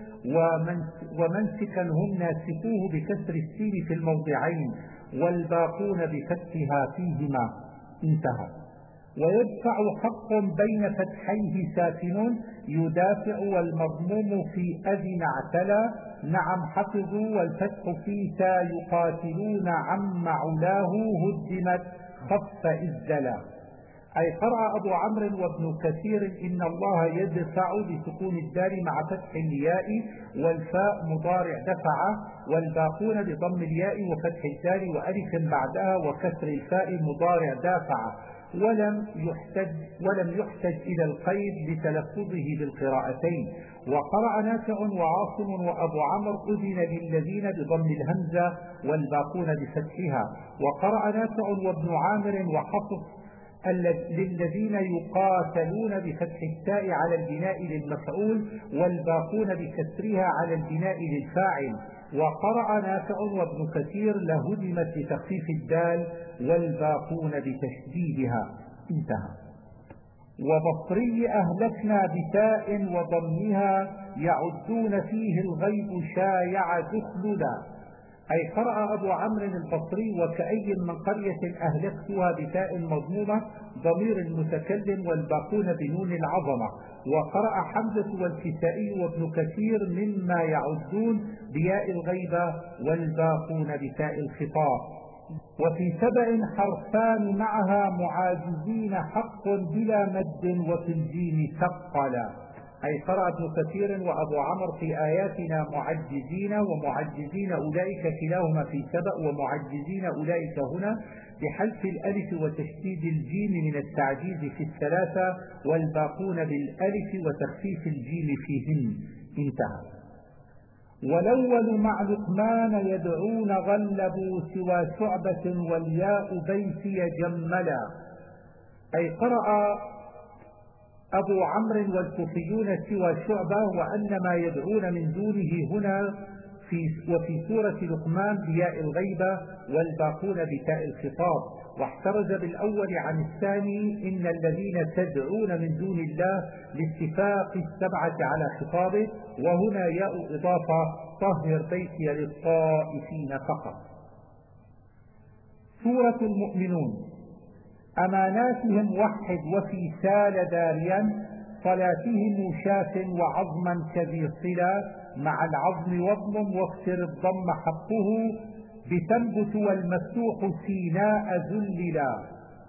ومنسكا هم ناسكوه بكسر السين في الموضعين والباقون بفتحها فيهما. انتهى. ويدفع حق بين فتحيه ساكن يدافع والمضموم في أذن اعتلى، نعم حفظوا والفتح في تا يقاتلون عم علاه هدمت خف إزلا. أي قرأ أبو عمرو وابن كثير إن الله يدفع بسكون الدال مع فتح الياء والفاء مضارع دفع، والباقون بضم الياء وفتح الدال وألف بعدها وكسر الفاء مضارع دافع، ولم يحتج ولم يحتج إلى القيد لتلفظه بالقراءتين. وقرأ نافع وعاصم وأبو عمرو أذن للذين بضم الهمزة والباقون بفتحها. وقرأ نافع وابن عامر وحفص للذين يقاتلون بفتح التاء على البناء للمفعول والباقون بكسرها على البناء للفاعل. وقرأ نافع وابن كثير لهدمت بتخفيف الدال والباقون بتشديدها. انتهى. وبصري أهلكنا بتاء وضمها يعدون فيه الغيب شايع دخللا. أي قرأ أبو عمرو البصري وكأي من قرية أهلكتها بتاء مضمومة ضمير المتكلم والباقون بنون العظمة. وقرأ حمزة والكسائي وابن كثير مما يعدون بياء الغيبة والباقون بتاء الخطاب. وفي سبع حرفان معها معاجزين حق بلا مد وفي الجيم ثقلا. أي قرأ ابن كثير وأبو عمرو في آياتنا معجزين ومعجزين أولئك كلاهما في سبأ ومعجزين أولئك هنا بحذف الألف وتشديد الجيم من التعجيز في الثلاثة والباقون بالألف وتخفيف الجيم فيهن. انتهى. والأول مع لقمان يدعون غلبوا سوى شعبة والياء بيتي جملا. أي قرأ أبو عمرو والكوفيون سوى شعبة وأنما يدعون من دونه هنا في وفي سورة لقمان بياء الغيبة والباقون بتاء الخطاب. واحترز بالأول عن الثاني إن الذين تدعون من دون الله لاتفاق السبعة على خطابه، وهنا ياء إضافة طهر بيتي للطائفين فقط. سورة المؤمنون. أماناتهم وحد وفي سال داريا، صلاتهم شاة وعظما كذي صلة، مع العظم وضم واكسر الضم حقه، بتنبت والمفتوح سيناء ذللا.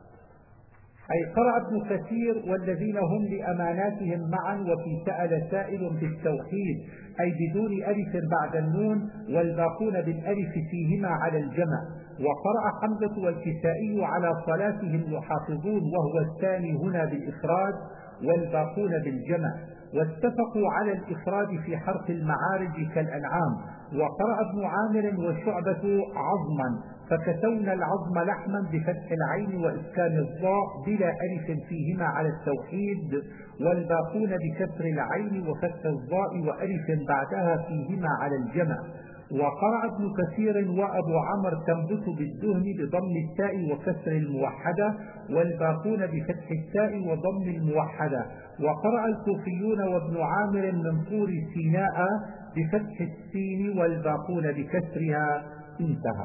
أي قرأ ابن كثير والذين هم لأماناتهم معا وفي سأل سائل بالتوحيد، أي بدون ألف بعد النون، والباقون بالألف فيهما على الجمع. وقرأ حمزة والكسائي على صلاتهم يحافظون، وهو الثاني هنا بالإفراد، والباقون بالجمع. واتفقوا على الإفراد في حرف المعارج كالأنعام. وقرأ ابن عامر وشعبة عظما، فكسونا العظم لحما بفتح العين وإسكان الضاء بلا ألف فيهما على التوحيد، والباقون بكسر العين وفتح الضاء وألف بعدها فيهما على الجمع. وقرأ ابن كثير وأبو عمر تنبت بالدهن بضم التاء وكسر الموحدة، والباقون بفتح التاء وضم الموحدة. وقرأ الكوفيون وابن عامر من طور سيناء بفتح السين والباقون بكسرها. انتهى.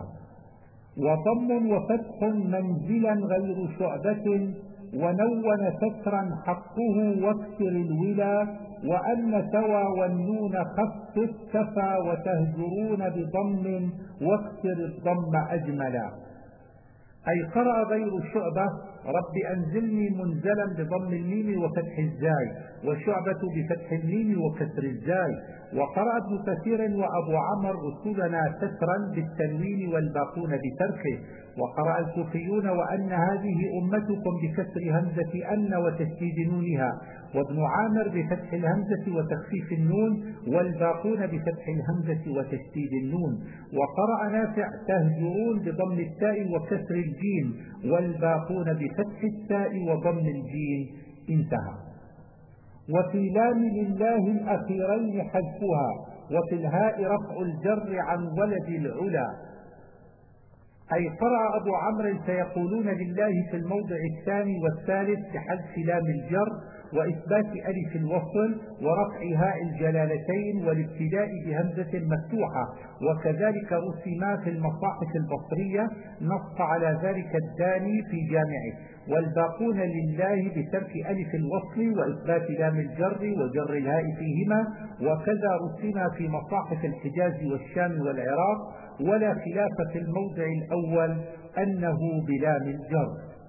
وضم وفتح منزلا غير شعبة، ونون كسرا حقه واكسر الولا، وأن سوى والنون خفف كفى، وتهجرون بضم واكسر الضم أجملا. أي قرأ غير شعبة رب أنزلني منزلا بضم الميم وفتح الزاي، وشعبة بفتح الميم وكسر الزاي. وقرأ ابن كثير وأبو عمر رسلنا كسرا بالتنوين والباقون بتركه. وقرأ الكوفيون وأن هذه أمتكم بكسر همزة أن وتشديد نونها، وابن عامر بفتح الهمزة وتخفيف النون، والباقون بفتح الهمزة وتشديد النون. وقرأ نافع تهجرون بضم التاء وكسر الجيم، والباقون بفتح التاء وضم الجيم. انتهى. وفي لام لله الأخيرين حذفها، وفي الهاء رفع الجر عن ولد العلا. أي قرأ أبو عمرو سيقولون لله في الموضع الثاني والثالث بحذف لام الجر وإثبات ألف الوصل ورفع هاء الجلالتين والابتداء بهمزة مفتوحة، وكذلك رسما في المصاحف البصرية، نص على ذلك الداني في جامعه. والباقون لله بترك ألف الوصل وإثبات لام الجر وجر الهاء فيهما، وكذا رسما في مصاحف الحجاز والشام والعراق، ولا خلاف في الموضع الأول أنه بلام الجر.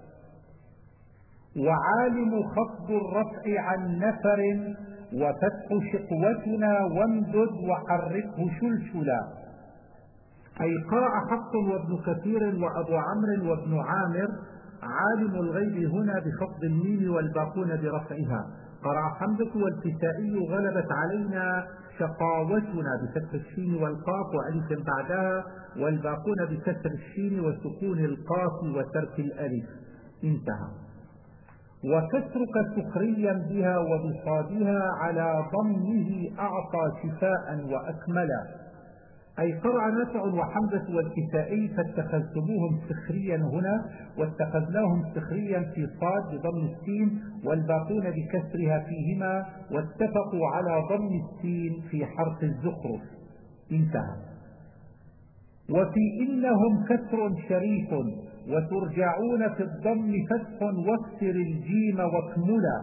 وعالم خفض الرفع عن نفر، وفتح شقوتنا وامدد وحركه شلشلا. أي قرأ حفص وابن كثير وأبو عمرو وابن عامر عالم الغيب هنا بخفض الميم والباقون برفعها. قرأ حمزة والكسائي غلبت علينا شقاوتنا بفتح الشين والقاف وألف بعدها، والباقون بكسر الشين وسكون القاف وترك الألف. انتهى. وكسرك سخريا بها وبصادها على ضمه أعطى شفاء وأكملا. أي قرأ نافع وحمزة والكسائي فاتخذتموهم سخريا هنا، واتخذناهم سخريا في صاد بضم السين، والباقون بكسرها فيهما، واتفقوا على ضم السين في حرف الزخرف. انتهى. وفي إنهم كسر شريف، وترجعون في الضم فتح واكسر الجيم واكملا.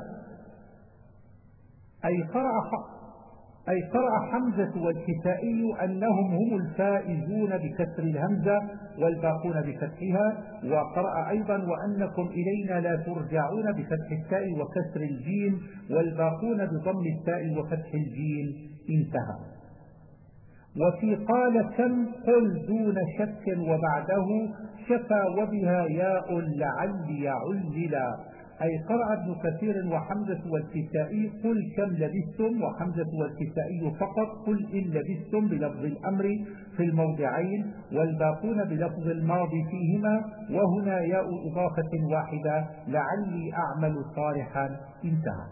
أي قرأ أي قرأ حمزة والكسائي أنهم هم الفائزون بكسر الهمزة والباقون بفتحها. وقرأ أيضا وأنكم إلينا لا ترجعون بفتح التاء وكسر الجيم، والباقون بضم التاء وفتح الجيم. انتهى. وفي قال كم قل دون شك وبعده شفا وبها ياء لعلي عللا. أي قرأ ابن كثير وحمزة والكسائي قل كم لبثتم، وحمزة والكسائي فقط قل إن لبثتم بلفظ الأمر في الموضعين، والباقون بلفظ الماضي فيهما، وهنا ياء إضافة واحدة لعلي أعمل صالحا. انتهى.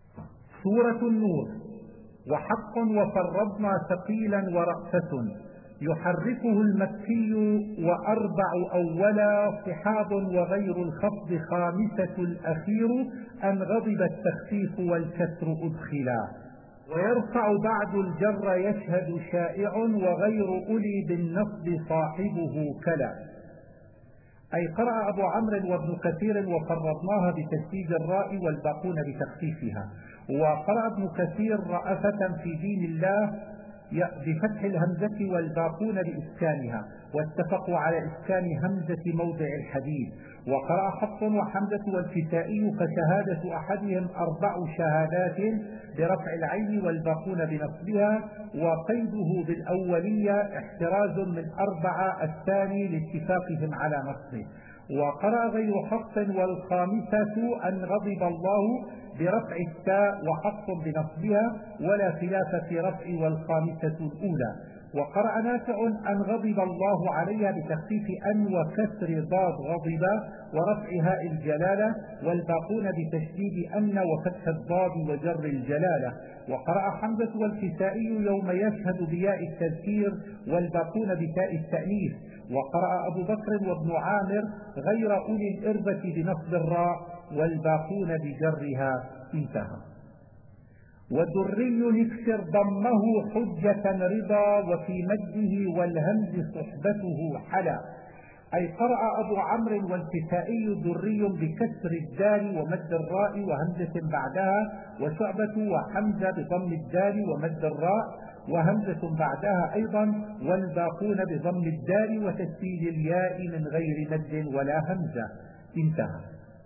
سورة النور. وحق وفرضنا ثقيلا ورأفة، يحركه المكي وأربع أولا صحاب وغير الخفض خامسة الأخير أن غضب التخفيف والكسر أدخلا. ويرفع بعد الجر يشهد شائع وغير أولي بالنصب صاحبه كلا. أي قرأ أبو عمرو وابن كثير وفرضناها بتشديد الراء والباقون بتخفيفها. وقرأ ابن كثير رأفة في دين الله بفتح الهمزة والباقون بإسكانها، واتفقوا على إسكان همزة موضع الحديد. وقرأ حفص وحمزة والكسائي فشهادة أحدهم أربع شهادات برفع العين والباقون بنصبها، وقيده بالأولية احتراز من أربعة الثاني لاتفاقهم على نصبه. وقرأ غير حفص والخامسة أن غضب الله برفع التاء وحفص بنصبها ولا خلاف في رفع والخامسة الأولى. وقرأ نافع أن غضب الله عليها بتخفيف أن وكسر ضاد غضب ورفع هاء الجلالة، والباقون بتشديد أن وفتح الضاد وجر الجلالة. وقرأ حمزة والكسائي يوم يشهد بياء التذكير والباقون بتاء التأنيث. وقرأ أبو بكر وابن عامر غير أولي الإربة بنصب الراء والباقون بجرها. انتهى. ودري نكسر ضمه حجة رضا وفي مده والهمز صحبته حلا. أي قرأ أبو عمرو والكسائي دري بكسر الدال ومد الراء وهمزة بعدها، وشعبة وحمزة بضم الدال ومد الراء وهمزة بعدها أيضا، والباقون بضم الدال وتسديد الياء من غير مد ولا همزة. انتهى.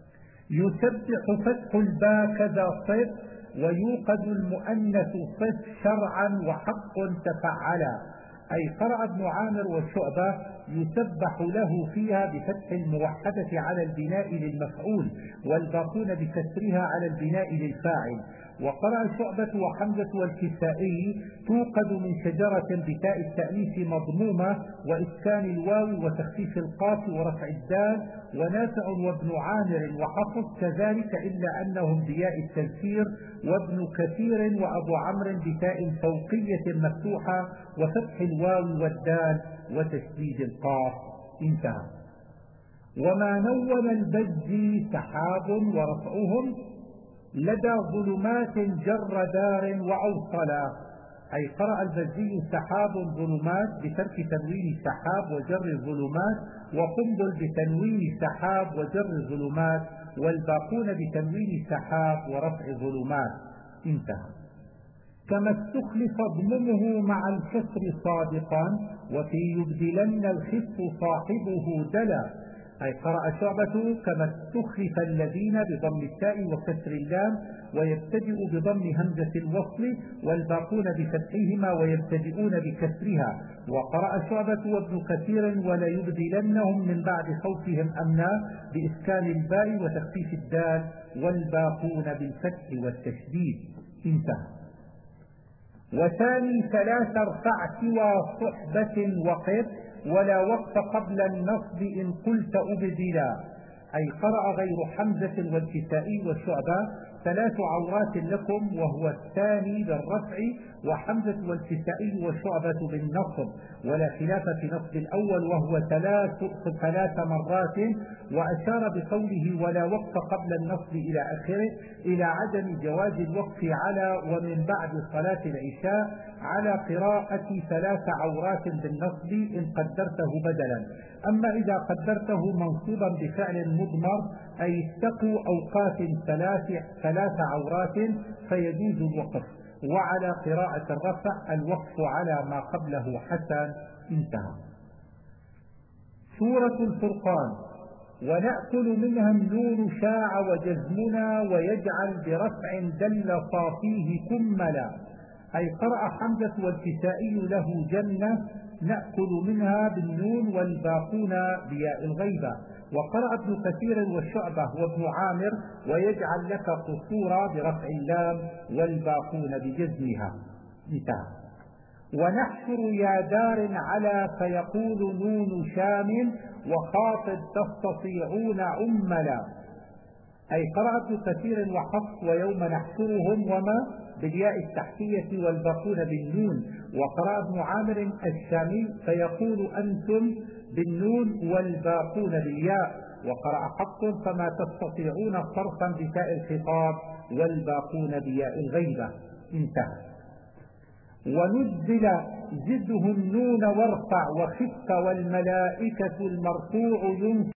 يسبح فتح الباء كذا صف ويوقد المؤنث صف شرعا وحق تفعلا. أي قرأ ابن عامر والشعبة يسبح له فيها بفتح الموحدة على البناء للمفعول والباقون بكسرها على البناء للفاعل. وقرأ شعبة وحمزة والكسائي توقد من شجرة بتاء التأنيث مضمومة وإسكان الواو وتخفيف القاف ورفع الدال. ونافع وابن عامر وحفص كذلك إلا أنهم بياء التذكير، وابن كثير وأبو عمرو بتاء فوقية مفتوحة وفتح الواو والدال وتشديد القاف. انتهى. وما نون البز سحاب ورفعهم لدى ظلمات جر دار وأوصلا. أي قرأ البزي سحاب ظلمات بترك تنوين سحاب وجر الظلمات، وقنبل بتنوين سحاب وجر الظلمات، والباقون بتنوين سحاب ورفع ظلمات. انتهى. كما استخلف ضممه مع الكسر صادقا وفي يبدلن الخف صاحبه دلا. أي قرأ شعبة كما استخلف الذين بضم التاء وكسر اللام ويبتدئ بضم همزة الوصل، والباقون بفتحهما ويبتدئون بكسرها. وقرأ شعبة وابن كثير وليبدلنهم من بعد خوفهم أمنا بإسكان الباء وتخفيف الدال، والباقون بالفتح والتشديد. انتهى. وثاني ثلاث ارفع سوى صحبة وقف ولا وقف قبل النصب إن قلت أبدلا. أي قرأ غير حمزة والكسائي والشعبة ثلاث عورات لكم وهو الثاني بالرفع، وحمزة والكسائي والشعبة بالنصب، ولا خلاف في نصب الأول وهو ثلاث ثلاث مرات. وأشار بقوله ولا وقف قبل النصب إلى آخره إلى عدم جواز الوقف على ومن بعد صلاة العشاء على قراءة ثلاث عورات بالنصب إن قدرته بدلا. أما إذا قدرته منصوبا بفعل مضمر أي استقوا أوقات ثلاث ثلاث عورات فيجوز الوقف. وعلى قراءة الرفع الوقف على ما قبله حسن. انتهى. سورة الفرقان. ونأكل منها النون شاع وجزمنا ويجعل برفع دل صافيه كملا. أي قرأ حمزة والكسائي له جنة نأكل منها بالنون والباقون بياء الغيبة. وقرأ ابن كثير والشعبة وابن عامر ويجعل لك قصورا برفع اللام والباقون بجزمها. انتهى. ونحشر يا دار على فيقول نون شام وخاطب تستطيعون عملا. أي قرأ ابن كثير وحفص ويوم نحشرهم وما بالياء التحتية والباقون بالنون. وقرأ ابن عامر الشامي فيقول أنتم بالنون والباقون بالياء. وقرأ حفص فما تستطيعون صرفا بتاء الخطاب والباقون بياء الغيبة. انتهى. ونزل زده النون وارفع وخف والملائكة المرفوع ينفع